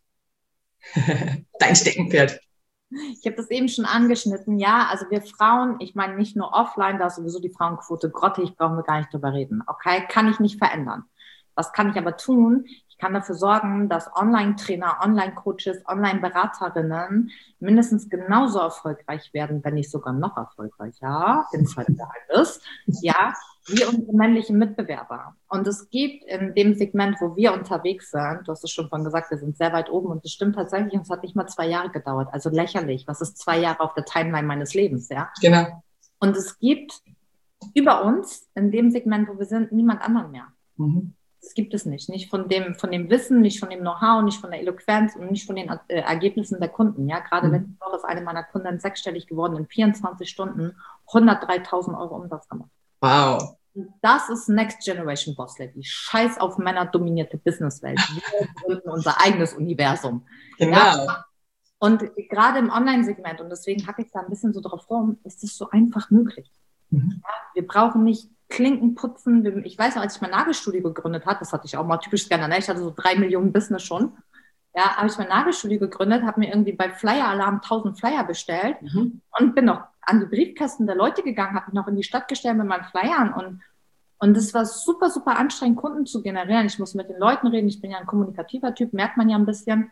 [SPEAKER 1] Dein Steckenpferd.
[SPEAKER 2] Ich habe das eben schon angeschnitten. Ja, also wir Frauen, ich meine nicht nur offline, da ist sowieso die Frauenquote grottig, brauchen wir gar nicht drüber reden. Okay, kann ich nicht verändern. Was kann ich aber tun? Ich kann dafür sorgen, dass Online-Trainer, Online-Coaches, Online-Beraterinnen mindestens genauso erfolgreich werden, wenn nicht sogar noch erfolgreicher, wenn es halt geil ist, ja, wie unsere männlichen Mitbewerber. Und es gibt in dem Segment, wo wir unterwegs sind, du hast es schon von gesagt, wir sind sehr weit oben und das stimmt tatsächlich, und es hat nicht mal 2 Jahre gedauert, also lächerlich. Was ist 2 Jahre auf der Timeline meines Lebens, ja?
[SPEAKER 1] Genau.
[SPEAKER 2] Und es gibt über uns, in dem Segment, wo wir sind, niemand anderen mehr.
[SPEAKER 1] Mhm.
[SPEAKER 2] Das gibt es nicht. Nicht von dem Wissen, nicht von dem Know-how, nicht von der Eloquenz und nicht von den Ergebnissen der Kunden. Ja, gerade letzte Woche ist eine meiner Kunden 6-stellig geworden, in 24 Stunden 103.000 Euro Umsatz gemacht.
[SPEAKER 1] Wow.
[SPEAKER 2] Und das ist Next Generation Boss Lady. Scheiß auf männerdominierte Businesswelt. Wir gründen unser eigenes Universum.
[SPEAKER 1] Genau.
[SPEAKER 2] Ja? Und gerade im Online-Segment, und deswegen hacke ich da ein bisschen so drauf rum, ist es so einfach möglich.
[SPEAKER 1] Mhm.
[SPEAKER 2] Ja, wir brauchen nicht Klinken putzen. Ich weiß noch, als ich mein Nagelstudio gegründet habe, das hatte ich auch mal typisch gerne, ne? Ich hatte so 3 Millionen Business schon. Ja, habe ich mein Nagelstudio gegründet, habe mir irgendwie bei Flyer Alarm 1000 Flyer bestellt und bin noch an die Briefkästen der Leute gegangen, habe mich noch in die Stadt gestellt mit meinen Flyern und es war super, super anstrengend, Kunden zu generieren. Ich muss mit den Leuten reden, ich bin ja ein kommunikativer Typ, merkt man ja ein bisschen.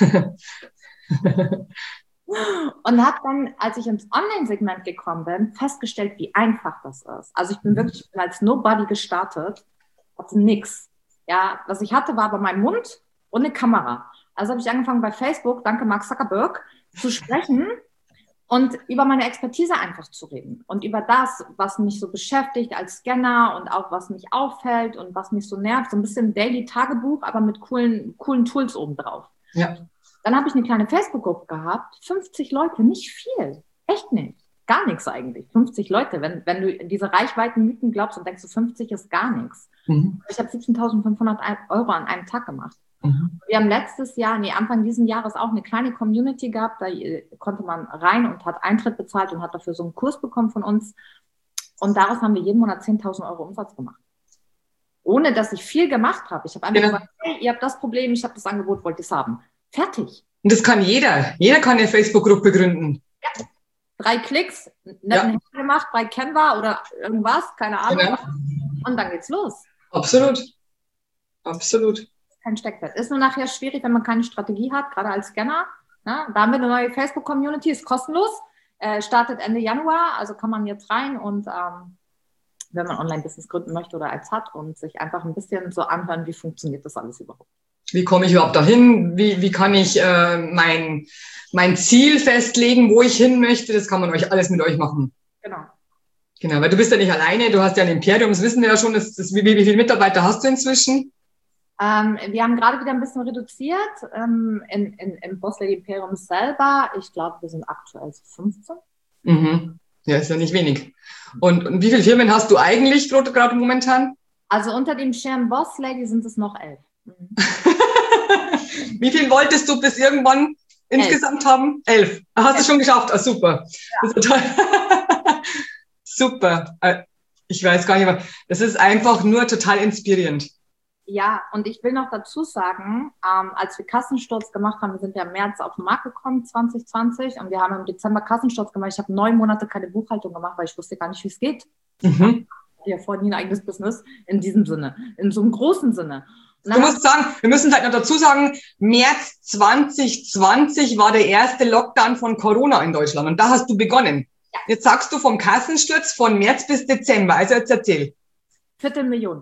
[SPEAKER 2] Und habe dann, als ich ins Online-Segment gekommen bin, festgestellt, wie einfach das ist. Also ich bin wirklich als Nobody gestartet, hatte nix. Ja, was ich hatte, war aber mein Mund und eine Kamera. Also habe ich angefangen bei Facebook, danke Mark Zuckerberg, zu sprechen und über meine Expertise einfach zu reden. Und über das, was mich so beschäftigt als Scanner und auch was mich auffällt und was mich so nervt. So ein bisschen Daily-Tagebuch, aber mit coolen Tools obendrauf.
[SPEAKER 1] Ja.
[SPEAKER 2] Dann habe ich eine kleine Facebook-Gruppe gehabt, 50 Leute, nicht viel, echt nicht, gar nichts eigentlich, 50 Leute, wenn du in diese Reichweiten-Mythen glaubst und denkst, so 50 ist gar nichts. Ich habe 17.500 Euro an einem Tag gemacht. Wir haben Anfang dieses Jahres auch eine kleine Community gehabt, da konnte man rein und hat Eintritt bezahlt und hat dafür so einen Kurs bekommen von uns und daraus haben wir jeden Monat 10.000 Euro Umsatz gemacht. Ohne, dass ich viel gemacht habe. Ich habe einfach gesagt, hey, ihr habt das Problem, ich habe das Angebot, wollt ihr es haben. Fertig.
[SPEAKER 1] Und das kann jeder. Jeder kann eine Facebook-Gruppe gründen.
[SPEAKER 2] Ja. 3 Klicks, netten gemacht bei Canva oder irgendwas, keine Ahnung. Genau. Und dann geht's los.
[SPEAKER 1] Absolut. Absolut.
[SPEAKER 2] Kein Steckpferd. Ist nur nachher schwierig, wenn man keine Strategie hat, gerade als Scanner. Na, da haben wir eine neue Facebook-Community, ist kostenlos, startet Ende Januar, also kann man jetzt rein und wenn man Online-Business gründen möchte oder eins hat und sich einfach ein bisschen so anhören, wie funktioniert das alles überhaupt.
[SPEAKER 1] Wie komme ich überhaupt dahin? Wie kann ich mein Ziel festlegen, wo ich hin möchte? Das kann man alles mit euch machen. Genau, weil du bist ja nicht alleine, du hast ja ein Imperium, das wissen wir ja schon. Wie viele Mitarbeiter hast du inzwischen?
[SPEAKER 2] Wir haben gerade wieder ein bisschen reduziert im Boss Lady Imperium selber. Ich glaube, wir sind aktuell so 15.
[SPEAKER 1] Ja, ist ja nicht wenig. Und wie viele Firmen hast du eigentlich gerade momentan?
[SPEAKER 2] Also unter dem Schirm Boss Lady sind es noch 11.
[SPEAKER 1] Wie viel wolltest du bis irgendwann insgesamt haben? 11. Hast du schon geschafft? Ah, super. Ja. Super. Ich weiß gar nicht mehr. Das ist einfach nur total inspirierend.
[SPEAKER 2] Ja, und ich will noch dazu sagen, als wir Kassensturz gemacht haben, wir sind ja im März auf den Markt gekommen, 2020, und wir haben im Dezember Kassensturz gemacht. Ich habe 9 Monate keine Buchhaltung gemacht, weil ich wusste gar nicht, wie es geht.
[SPEAKER 1] Mhm.
[SPEAKER 2] Ich hatte ja vorher nie ein eigenes Business in diesem Sinne, in so einem großen Sinne.
[SPEAKER 1] Du musst sagen, wir müssen halt noch dazu sagen, März 2020 war der erste Lockdown von Corona in Deutschland und da hast du begonnen. Ja. Jetzt sagst du vom Kassensturz von März bis Dezember, also jetzt erzähl.
[SPEAKER 2] 250.000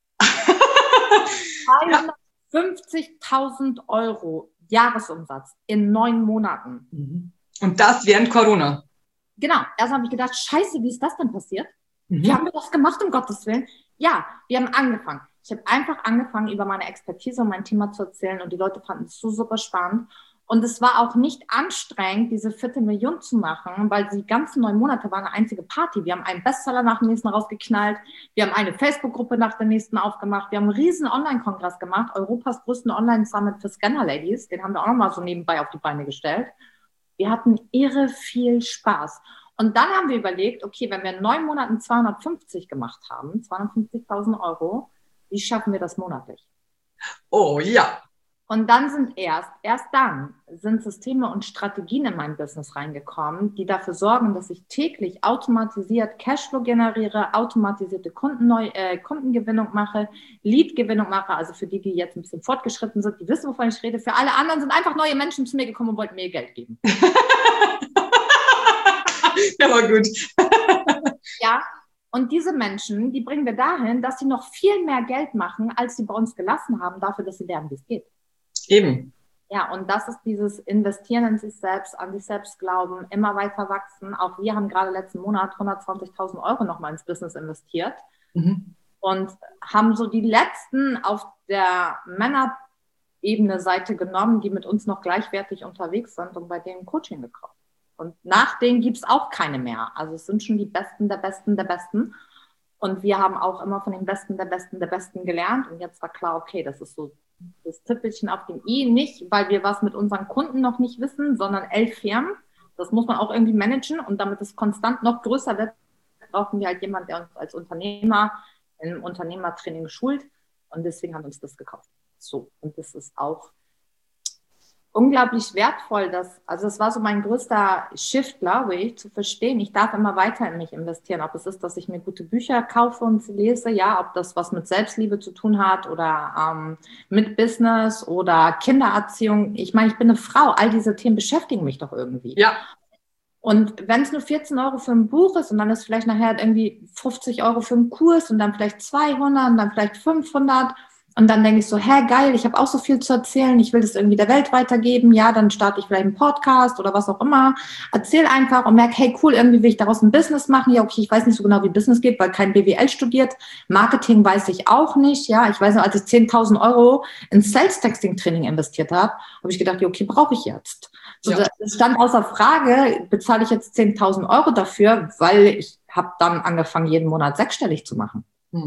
[SPEAKER 2] 250.000 Euro Jahresumsatz in 9 Monaten.
[SPEAKER 1] Und das während Corona.
[SPEAKER 2] Genau. Erst habe ich gedacht, scheiße, wie ist das denn passiert? Wie haben wir das gemacht, um Gottes Willen? Ja, wir haben angefangen. Ich habe einfach angefangen, über meine Expertise und mein Thema zu erzählen und die Leute fanden es so super spannend. Und es war auch nicht anstrengend, diese 250.000 zu machen, weil die ganzen 9 Monate war eine einzige Party. Wir haben einen Bestseller nach dem nächsten rausgeknallt. Wir haben eine Facebook-Gruppe nach der nächsten aufgemacht. Wir haben einen riesen Online-Kongress gemacht, Europas größten Online-Summit für Scanner-Ladies. Den haben wir auch nochmal so nebenbei auf die Beine gestellt. Wir hatten irre viel Spaß. Und dann haben wir überlegt, okay, wenn wir in 9 Monaten 250 gemacht haben, 250.000 Euro, wie schaffen wir das monatlich?
[SPEAKER 1] Oh ja.
[SPEAKER 2] Und dann sind erst dann sind Systeme und Strategien in mein Business reingekommen, die dafür sorgen, dass ich täglich automatisiert Cashflow generiere, automatisierte Kundengewinnung mache, Leadgewinnung mache. Also für die jetzt ein bisschen fortgeschritten sind, die wissen, wovon ich rede. Für alle anderen sind einfach neue Menschen zu mir gekommen und wollten mir Geld geben.
[SPEAKER 1] Der war gut.
[SPEAKER 2] Ja. Und diese Menschen, die bringen wir dahin, dass sie noch viel mehr Geld machen, als sie bei uns gelassen haben, dafür, dass sie lernen, wie es geht.
[SPEAKER 1] Eben.
[SPEAKER 2] Ja, und das ist dieses Investieren in sich selbst, an sich selbst glauben, immer weiter wachsen. Auch wir haben gerade letzten Monat 120.000 Euro nochmal ins Business investiert und haben so die letzten auf der Männerebene Seite genommen, die mit uns noch gleichwertig unterwegs sind und bei denen Coaching gekauft. Und nach denen gibt es auch keine mehr. Also es sind schon die Besten der Besten der Besten. Und wir haben auch immer von den Besten der Besten der Besten gelernt. Und jetzt war klar, okay, das ist so das Tüpfelchen auf dem i. Nicht, weil wir was mit unseren Kunden noch nicht wissen, sondern 11 Firmen. Das muss man auch irgendwie managen. Und damit es konstant noch größer wird, brauchen wir halt jemanden, der uns als Unternehmer im Unternehmertraining schult. Und deswegen haben wir uns das gekauft. So, und das ist auch unglaublich wertvoll, also es war so mein größter Shift, glaube ich, zu verstehen, ich darf immer weiter in mich investieren, ob es ist, dass ich mir gute Bücher kaufe und sie lese, ja, ob das was mit Selbstliebe zu tun hat oder mit Business oder Kindererziehung. Ich meine, ich bin eine Frau, all diese Themen beschäftigen mich doch irgendwie.
[SPEAKER 1] Ja.
[SPEAKER 2] Und wenn es nur 14 Euro für ein Buch ist und dann ist vielleicht nachher irgendwie 50 Euro für einen Kurs und dann vielleicht 200 und dann vielleicht 500. Und dann denke ich so, geil, ich habe auch so viel zu erzählen, ich will das irgendwie der Welt weitergeben, ja, dann starte ich vielleicht einen Podcast oder was auch immer, erzähl einfach und merke, hey, cool, irgendwie will ich daraus ein Business machen, ja, okay, ich weiß nicht so genau, wie Business geht, weil kein BWL studiert, Marketing weiß ich auch nicht, ja, ich weiß noch, als ich 10.000 Euro in Sales-Texting-Training investiert habe ich gedacht, ja, okay, brauche ich jetzt. So, ja. Das stand außer Frage, bezahle ich jetzt 10.000 Euro dafür, weil ich habe dann angefangen, jeden Monat 6-stellig zu machen.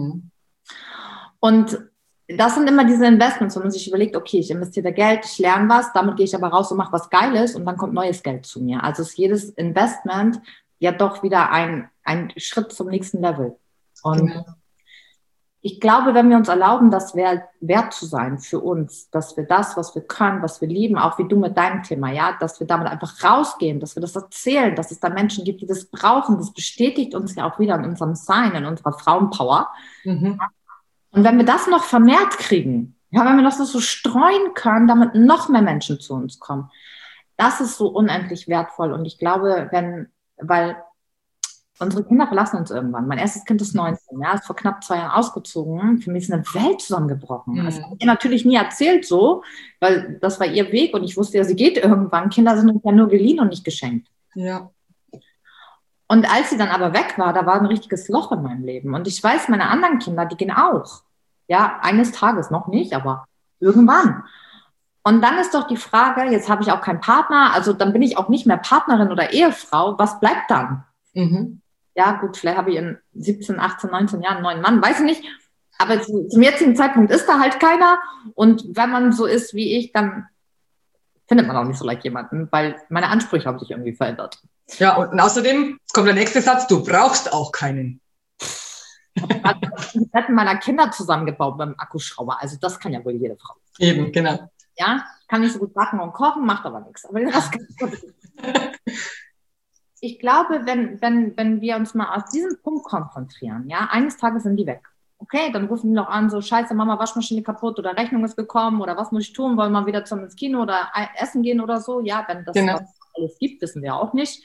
[SPEAKER 2] Und das sind immer diese Investments, wo man sich überlegt, okay, ich investiere Geld, ich lerne was, damit gehe ich aber raus und mache was Geiles und dann kommt neues Geld zu mir. Also ist jedes Investment ja doch wieder ein Schritt zum nächsten Level. Und ich glaube, wenn wir uns erlauben, das wert zu sein für uns, dass wir das, was wir können, was wir lieben, auch wie du mit deinem Thema, ja, dass wir damit einfach rausgehen, dass wir das erzählen, dass es da Menschen gibt, die das brauchen, das bestätigt uns ja auch wieder in unserem Sein, in unserer Frauenpower. Und wenn wir das noch vermehrt kriegen, ja, wenn wir das so streuen können, damit noch mehr Menschen zu uns kommen, das ist so unendlich wertvoll. Und ich glaube, weil unsere Kinder verlassen uns irgendwann. Mein erstes Kind ist 19, ja, ist vor knapp 2 Jahren ausgezogen. Für mich ist eine Welt zusammengebrochen. Das habe ich ihr natürlich nie erzählt so, weil das war ihr Weg und ich wusste ja, sie geht irgendwann. Kinder sind uns ja nur geliehen und nicht geschenkt.
[SPEAKER 1] Ja.
[SPEAKER 2] Und als sie dann aber weg war, da war ein richtiges Loch in meinem Leben. Und ich weiß, meine anderen Kinder, die gehen auch. Ja, eines Tages noch nicht, aber irgendwann. Und dann ist doch die Frage, jetzt habe ich auch keinen Partner, also dann bin ich auch nicht mehr Partnerin oder Ehefrau. Was bleibt dann? Ja, gut, vielleicht habe ich in 17, 18, 19 Jahren einen neuen Mann, weiß ich nicht. Aber zum jetzigen Zeitpunkt ist da halt keiner. Und wenn man so ist wie ich, dann findet man auch nicht so leicht jemanden, weil meine Ansprüche haben sich irgendwie verändert.
[SPEAKER 1] Ja, und außerdem kommt der nächste Satz, du brauchst auch keinen.
[SPEAKER 2] Die Betten meiner Kinder zusammengebaut beim Akkuschrauber. Also das kann ja wohl jede Frau.
[SPEAKER 1] Eben, genau.
[SPEAKER 2] Ja, kann nicht so gut backen und kochen, macht aber nichts. Aber den Rest kann ich gut. Ich glaube, wenn wir uns mal auf diesen Punkt konzentrieren, ja, eines Tages sind die weg. Okay, dann rufen die noch an, so scheiße, Mama, Waschmaschine kaputt oder Rechnung ist gekommen oder was muss ich tun, wollen wir wieder ins Kino oder essen gehen oder so. Ja, wenn das alles gibt, wissen wir auch nicht.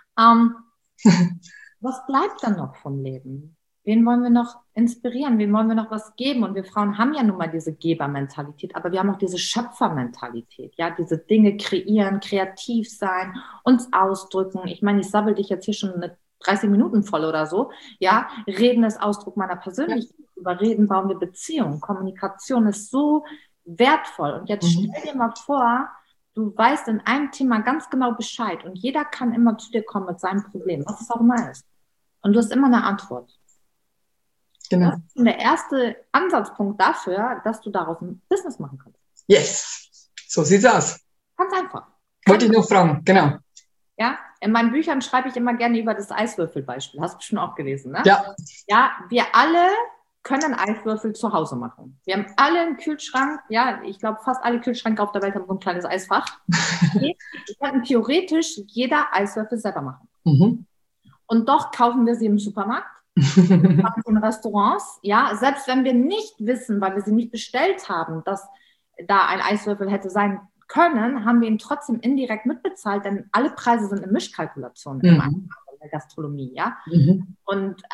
[SPEAKER 2] Was bleibt dann noch vom Leben? Wen wollen wir noch inspirieren? Wen wollen wir noch was geben? Und wir Frauen haben ja nun mal diese Gebermentalität, aber wir haben auch diese Schöpfermentalität, ja, diese Dinge kreieren, kreativ sein, uns ausdrücken. Ich meine, ich sabbel dich jetzt hier schon eine 30 Minuten voll oder so, ja, Reden ist Ausdruck meiner Persönlichkeit, über Reden bauen wir Beziehungen, Kommunikation ist so wertvoll und jetzt stell dir mal vor, du weißt in einem Thema ganz genau Bescheid und jeder kann immer zu dir kommen mit seinem Problem, was es auch immer ist und du hast immer eine Antwort. Genau. Das ist der erste Ansatzpunkt dafür, dass du daraus ein Business machen kannst.
[SPEAKER 1] Yes, so sieht's aus.
[SPEAKER 2] Ganz einfach.
[SPEAKER 1] Wollte ich noch fragen, genau.
[SPEAKER 2] Ja, in meinen Büchern schreibe ich immer gerne über das Eiswürfelbeispiel. Hast du schon auch gelesen, ne?
[SPEAKER 1] Ja.
[SPEAKER 2] Ja, wir alle können Eiswürfel zu Hause machen. Wir haben alle einen Kühlschrank. Ja, ich glaube, fast alle Kühlschränke auf der Welt haben so ein kleines Eisfach. Wir könnten theoretisch jeder Eiswürfel selber machen. Mhm. Und doch kaufen wir sie im Supermarkt, in Restaurants. Ja, selbst wenn wir nicht wissen, weil wir sie nicht bestellt haben, dass da ein Eiswürfel hätte sein können, haben wir ihn trotzdem indirekt mitbezahlt, denn alle Preise sind in Mischkalkulation in der Gastronomie, ja. Und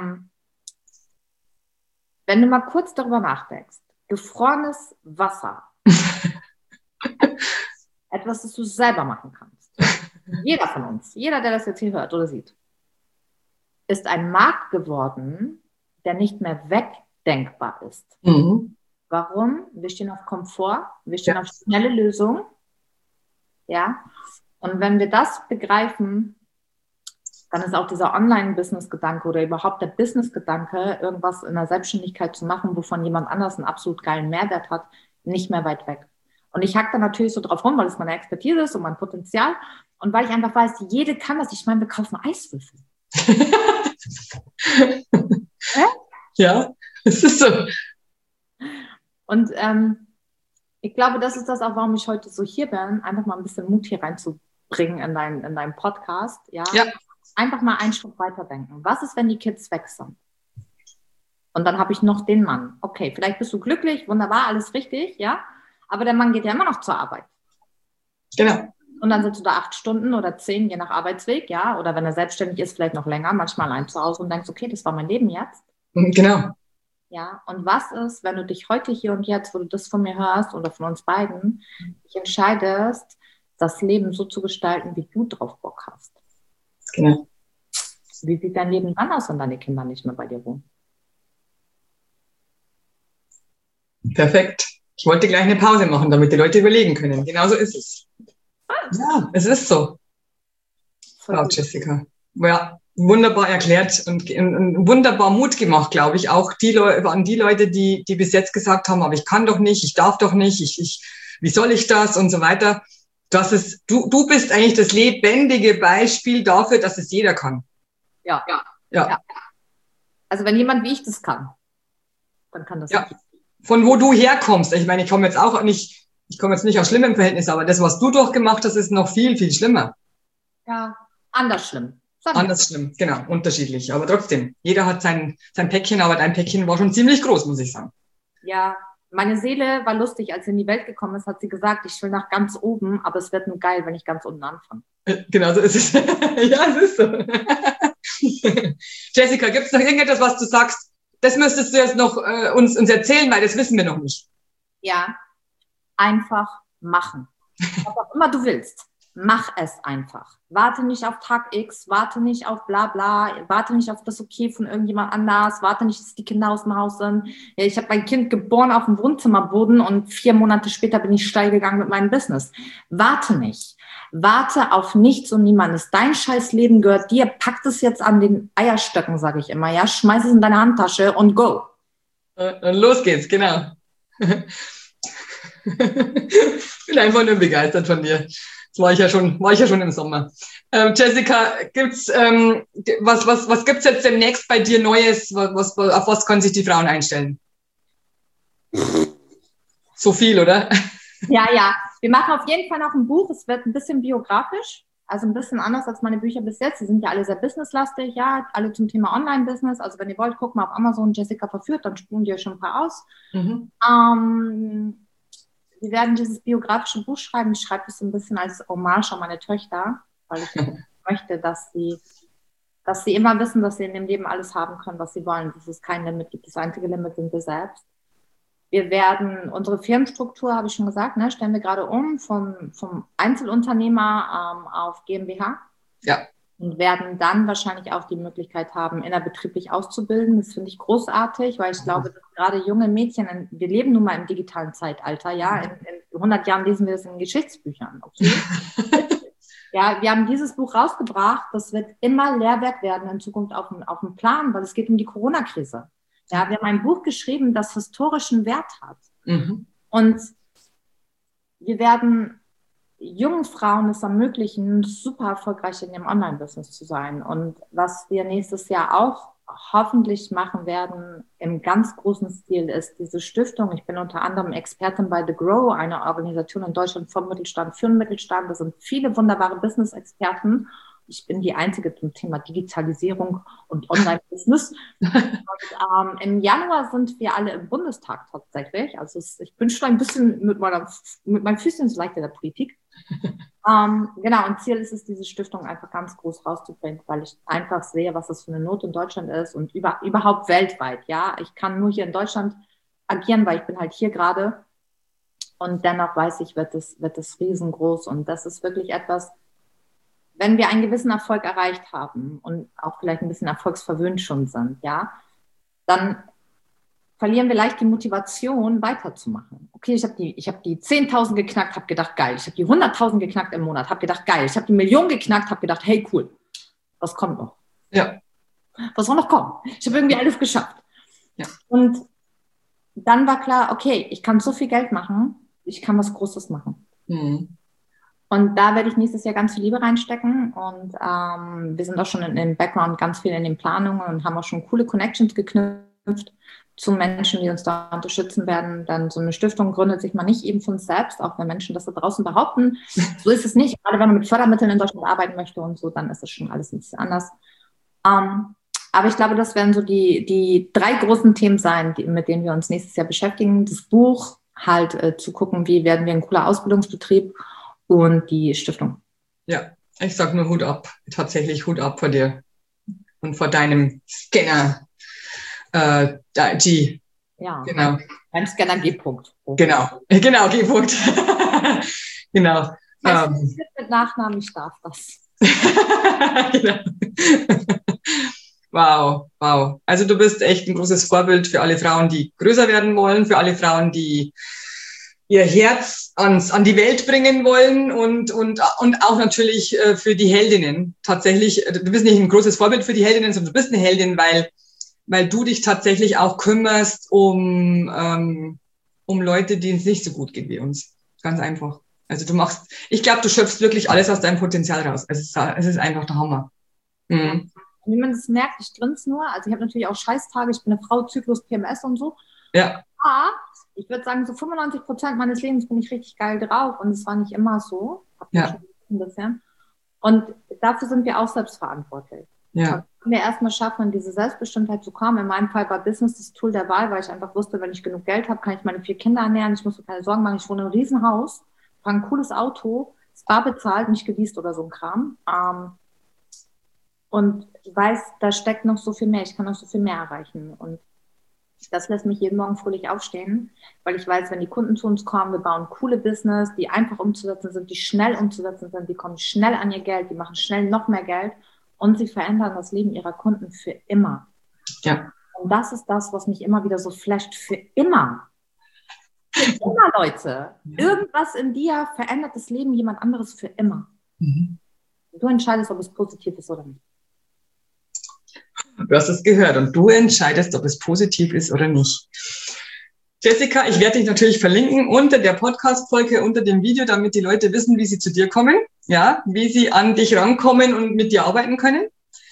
[SPEAKER 2] wenn du mal kurz darüber nachdenkst, gefrorenes Wasser, etwas, das du selber machen kannst, jeder von uns, jeder, der das jetzt hier hört oder sieht, ist ein Markt geworden, der nicht mehr wegdenkbar ist. Warum? Wir stehen auf Komfort, wir stehen auf schnelle Lösungen. Ja? Und wenn wir das begreifen, dann ist auch dieser Online-Business-Gedanke oder überhaupt der Business-Gedanke, irgendwas in der Selbstständigkeit zu machen, wovon jemand anders einen absolut geilen Mehrwert hat, nicht mehr weit weg. Und ich hack da natürlich so drauf rum, weil es meine Expertise ist und mein Potenzial und weil ich einfach weiß, jede kann das. Ich meine, wir kaufen Eiswürfel.
[SPEAKER 1] Ja, es ist so.
[SPEAKER 2] Und ich glaube, das ist das auch, warum ich heute so hier bin, einfach mal ein bisschen Mut hier reinzubringen in deinen Podcast. Ja? Einfach mal einen Schritt weiterdenken. Was ist, wenn die Kids weg sind? Und dann habe ich noch den Mann. Okay, vielleicht bist du glücklich, wunderbar, alles richtig, ja. Aber der Mann geht ja immer noch zur Arbeit.
[SPEAKER 1] Genau.
[SPEAKER 2] Und dann sitzt du da 8 Stunden oder 10, je nach Arbeitsweg, ja. Oder wenn er selbstständig ist, vielleicht noch länger, manchmal allein zu Hause und denkst, okay, das war mein Leben jetzt.
[SPEAKER 1] Genau.
[SPEAKER 2] Ja, und was ist, wenn du dich heute hier und jetzt, wo du das von mir hörst oder von uns beiden, dich entscheidest, das Leben so zu gestalten, wie du drauf Bock hast?
[SPEAKER 1] Genau.
[SPEAKER 2] Wie sieht dein Leben dann aus, wenn deine Kinder nicht mehr bei dir wohnen?
[SPEAKER 1] Perfekt. Ich wollte gleich eine Pause machen, damit die Leute überlegen können. Genauso ist es. Ja, es ist so. Frau Jessica. Ja, wunderbar erklärt und wunderbar Mut gemacht, glaube ich. Auch an die Leute, die bis jetzt gesagt haben, aber ich kann doch nicht, ich darf doch nicht, wie soll ich das und so weiter. Du bist eigentlich das lebendige Beispiel dafür, dass es jeder kann.
[SPEAKER 2] Ja. Also wenn jemand wie ich das kann, dann kann das nicht.
[SPEAKER 1] Von wo du herkommst. Ich meine, ich komme jetzt nicht aus schlimmem Verhältnis, aber das, was du durchgemacht hast, ist noch viel, viel schlimmer.
[SPEAKER 2] Ja, anders schlimm.
[SPEAKER 1] Anders schlimm, genau, unterschiedlich. Aber trotzdem, jeder hat sein Päckchen, aber dein Päckchen war schon ziemlich groß, muss ich sagen.
[SPEAKER 2] Ja, meine Seele war lustig, als sie in die Welt gekommen ist, hat sie gesagt, ich will nach ganz oben, aber es wird nur geil, wenn ich ganz unten anfange.
[SPEAKER 1] Genau, so ist es. Ja, es ist so. Jessica, gibt es noch irgendetwas, was du sagst? Das müsstest du jetzt noch uns erzählen, weil das wissen wir noch nicht.
[SPEAKER 2] Ja, einfach machen. Was auch immer du willst, mach es einfach. Warte nicht auf Tag X, warte nicht auf bla bla, warte nicht auf das Okay von irgendjemand anders, warte nicht, dass die Kinder aus dem Haus sind. Ja, ich habe mein Kind geboren auf dem Wohnzimmerboden und 4 Monate später bin ich steil gegangen mit meinem Business. Warte nicht. Warte auf nichts und niemandes. Dein scheiß Leben gehört dir. Pack es jetzt an den Eierstöcken, sage ich immer. Ja, schmeiß es in deine Handtasche und go.
[SPEAKER 1] Und los geht's, genau. Ich bin einfach nur begeistert von dir. war ich ja schon im Sommer. Jessica, was gibt's jetzt demnächst bei dir Neues? Auf was können sich die Frauen einstellen? So viel, oder?
[SPEAKER 2] Ja. Wir machen auf jeden Fall noch ein Buch. Es wird ein bisschen biografisch, also ein bisschen anders als meine Bücher bis jetzt. Die sind ja alle sehr businesslastig, ja, alle zum Thema Online-Business. Also wenn ihr wollt, guckt mal auf Amazon Jessica verführt, dann spulen die euch schon ein paar aus. Wir werden dieses biografische Buch schreiben. Ich schreibe es so ein bisschen als Hommage an meine Töchter, weil ich möchte, dass sie immer wissen, dass sie in dem Leben alles haben können, was sie wollen. Dass es kein Limit gibt. Das einzige Limit sind wir selbst. Wir werden unsere Firmenstruktur, habe ich schon gesagt, stellen wir gerade um vom Einzelunternehmer auf GmbH.
[SPEAKER 1] Ja.
[SPEAKER 2] Und werden dann wahrscheinlich auch die Möglichkeit haben, innerbetrieblich auszubilden. Das finde ich großartig, weil ich glaube, dass gerade junge Mädchen, wir leben nun mal im digitalen Zeitalter, ja, in 100 Jahren lesen wir das in Geschichtsbüchern, okay? Ja, wir haben dieses Buch rausgebracht, das wird immer Lehrwerk werden in Zukunft auf dem Plan, weil es geht um die Corona-Krise. Ja, wir haben ein Buch geschrieben, das historischen Wert hat. Und wir werden jungen Frauen es ermöglichen, super erfolgreich in dem Online-Business zu sein. Und was wir nächstes Jahr auch hoffentlich machen werden, im ganz großen Stil, ist diese Stiftung. Ich bin unter anderem Expertin bei The Grow, einer Organisation in Deutschland vom Mittelstand für den Mittelstand. Da sind viele wunderbare Business-Experten. Ich bin die Einzige zum Thema Digitalisierung und Online-Business. Und, im Januar sind wir alle im Bundestag tatsächlich. Also ich bin schon ein bisschen mit meinen Füßen so leicht in der Politik. Genau, und Ziel ist es, diese Stiftung einfach ganz groß rauszubringen, weil ich einfach sehe, was das für eine Not in Deutschland ist und überhaupt weltweit. Ja, ich kann nur hier in Deutschland agieren, weil ich bin halt hier gerade. Und dennoch weiß ich, wird es riesengroß. Und das ist wirklich etwas, wenn wir einen gewissen Erfolg erreicht haben und auch vielleicht ein bisschen erfolgsverwöhnt schon sind, ja, dann verlieren wir leicht die Motivation, weiterzumachen. Okay, ich habe die 10.000 geknackt, habe gedacht, geil. Ich habe die 100.000 geknackt im Monat, habe gedacht, geil. Ich habe die Million geknackt, habe gedacht, hey, cool. Was kommt noch?
[SPEAKER 1] Ja.
[SPEAKER 2] Was soll noch kommen? Ich habe irgendwie alles geschafft.
[SPEAKER 1] Ja.
[SPEAKER 2] Und dann war klar, okay, ich kann so viel Geld machen, ich kann was Großes machen. Und da werde ich nächstes Jahr ganz viel Liebe reinstecken. Und wir sind auch schon im Background ganz viel in den Planungen und haben auch schon coole Connections geknüpft zu Menschen, die uns da unterstützen werden. Dann so eine Stiftung gründet sich man nicht eben von selbst, auch wenn Menschen das da draußen behaupten. So ist es nicht. Gerade wenn man mit Fördermitteln in Deutschland arbeiten möchte und so, dann ist es schon alles ein bisschen anders. Aber ich glaube, das werden so die 3 großen Themen sein, mit denen wir uns nächstes Jahr beschäftigen. Das Buch, halt zu gucken, wie werden wir ein cooler Ausbildungsbetrieb, und die Stiftung.
[SPEAKER 1] Ja, ich sag nur Hut ab. Tatsächlich Hut ab vor dir und vor deinem Scanner. G.
[SPEAKER 2] Ja,
[SPEAKER 1] genau.
[SPEAKER 2] Beim Scanner G-Punkt.
[SPEAKER 1] Genau, G-Punkt. Genau.
[SPEAKER 2] Mit Nachnamen, ich darf das.
[SPEAKER 1] Genau. Wow. Also du bist echt ein großes Vorbild für alle Frauen, die größer werden wollen, für alle Frauen, die ihr Herz an die Welt bringen wollen und auch natürlich für die Heldinnen. Tatsächlich, du bist nicht ein großes Vorbild für die Heldinnen, sondern du bist eine Heldin, weil du dich tatsächlich auch kümmerst um Leute, denen es nicht so gut geht wie uns. Ganz einfach. Also ich glaube, du schöpfst wirklich alles aus deinem Potenzial raus. Es ist einfach der Hammer. Mhm.
[SPEAKER 2] Wie man das merkt, ich grinse nur. Also ich habe natürlich auch Scheißtage, ich bin eine Frau, Zyklus, PMS und so.
[SPEAKER 1] Ja.
[SPEAKER 2] Ich würde sagen, so 95% meines Lebens bin ich richtig geil drauf und es war nicht immer so.
[SPEAKER 1] Ja.
[SPEAKER 2] Ein bisschen. Und dafür sind wir auch selbstverantwortlich.
[SPEAKER 1] Ja.
[SPEAKER 2] Wenn wir erstmal schaffen, in diese Selbstbestimmtheit zu kommen. In meinem Fall war Business das Tool der Wahl, weil ich einfach wusste, wenn ich genug Geld habe, kann ich meine 4 Kinder ernähren. Ich muss mir keine Sorgen machen. Ich wohne in einem Riesenhaus, fahre ein cooles Auto, es war bezahlt, nicht geleast oder so ein Kram. Und ich weiß, da steckt noch so viel mehr. Ich kann noch so viel mehr erreichen. Und das lässt mich jeden Morgen fröhlich aufstehen, weil ich weiß, wenn die Kunden zu uns kommen, wir bauen coole Business, die einfach umzusetzen sind, die schnell umzusetzen sind, die kommen schnell an ihr Geld, die machen schnell noch mehr Geld und sie verändern das Leben ihrer Kunden für immer.
[SPEAKER 1] Ja.
[SPEAKER 2] Und das ist das, was mich immer wieder so flasht, für immer. Für immer, Leute. Irgendwas in dir verändert das Leben jemand anderes für immer. Du entscheidest, ob es positiv ist oder nicht.
[SPEAKER 1] Du hast es gehört und du entscheidest, ob es positiv ist oder nicht. Jessica, ich werde dich natürlich verlinken unter der Podcast-Folge, unter dem Video, damit die Leute wissen, wie sie zu dir kommen, ja, wie sie an dich rankommen und mit dir arbeiten können.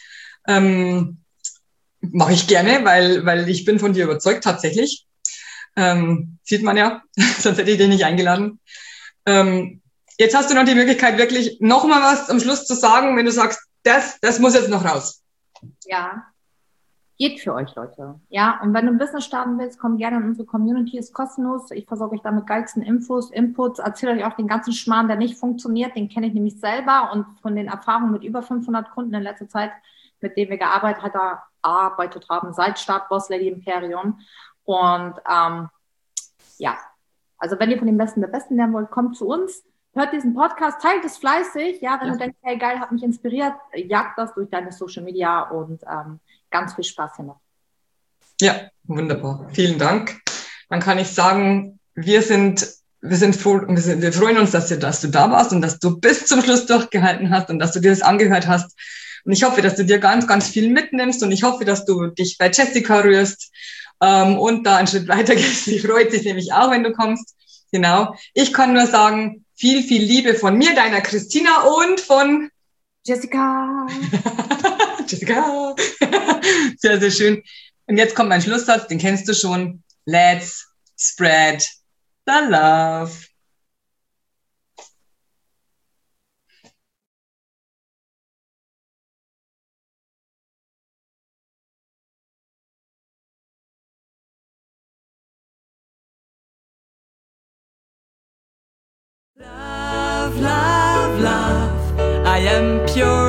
[SPEAKER 1] Mache ich gerne, weil ich bin von dir überzeugt, tatsächlich. Sieht man ja, sonst hätte ich dich nicht eingeladen. Jetzt hast du noch die Möglichkeit, wirklich noch mal was am Schluss zu sagen, wenn du sagst, das muss jetzt noch raus.
[SPEAKER 2] Ja, geht für euch, Leute. Ja, und wenn du ein Business starten willst, komm gerne in unsere Community, ist kostenlos. Ich versorge euch da mit geilsten Infos, Inputs, erzähle euch auch den ganzen Schmarrn, der nicht funktioniert, den kenne ich nämlich selber und von den Erfahrungen mit über 500 Kunden in letzter Zeit, mit denen wir gearbeitet haben, seit Start Boss Lady Imperium. Und ja, also wenn ihr von den Besten der Besten lernen wollt, kommt zu uns, hört diesen Podcast, teilt es fleißig. Ja, wenn du denkst, hey geil, hat mich inspiriert, jagt das durch deine Social Media und ganz viel Spaß hier noch.
[SPEAKER 1] Ja, wunderbar. Vielen Dank. Dann kann ich sagen, wir sind froh, wir freuen uns, dass du da warst und dass du bis zum Schluss durchgehalten hast und dass du dir das angehört hast. Und ich hoffe, dass du dir ganz, ganz viel mitnimmst und ich hoffe, dass du dich bei Jessica rührst und da einen Schritt weiter gehst. Sie freut sich nämlich auch, wenn du kommst. Genau. Ich kann nur sagen, viel, viel Liebe von mir, deiner Christina und von
[SPEAKER 2] Jessica.
[SPEAKER 1] Jessica. Sehr, sehr schön. Und jetzt kommt mein Schlusssatz, den kennst du schon. Let's spread the love.
[SPEAKER 3] Love, love, love, I am pure.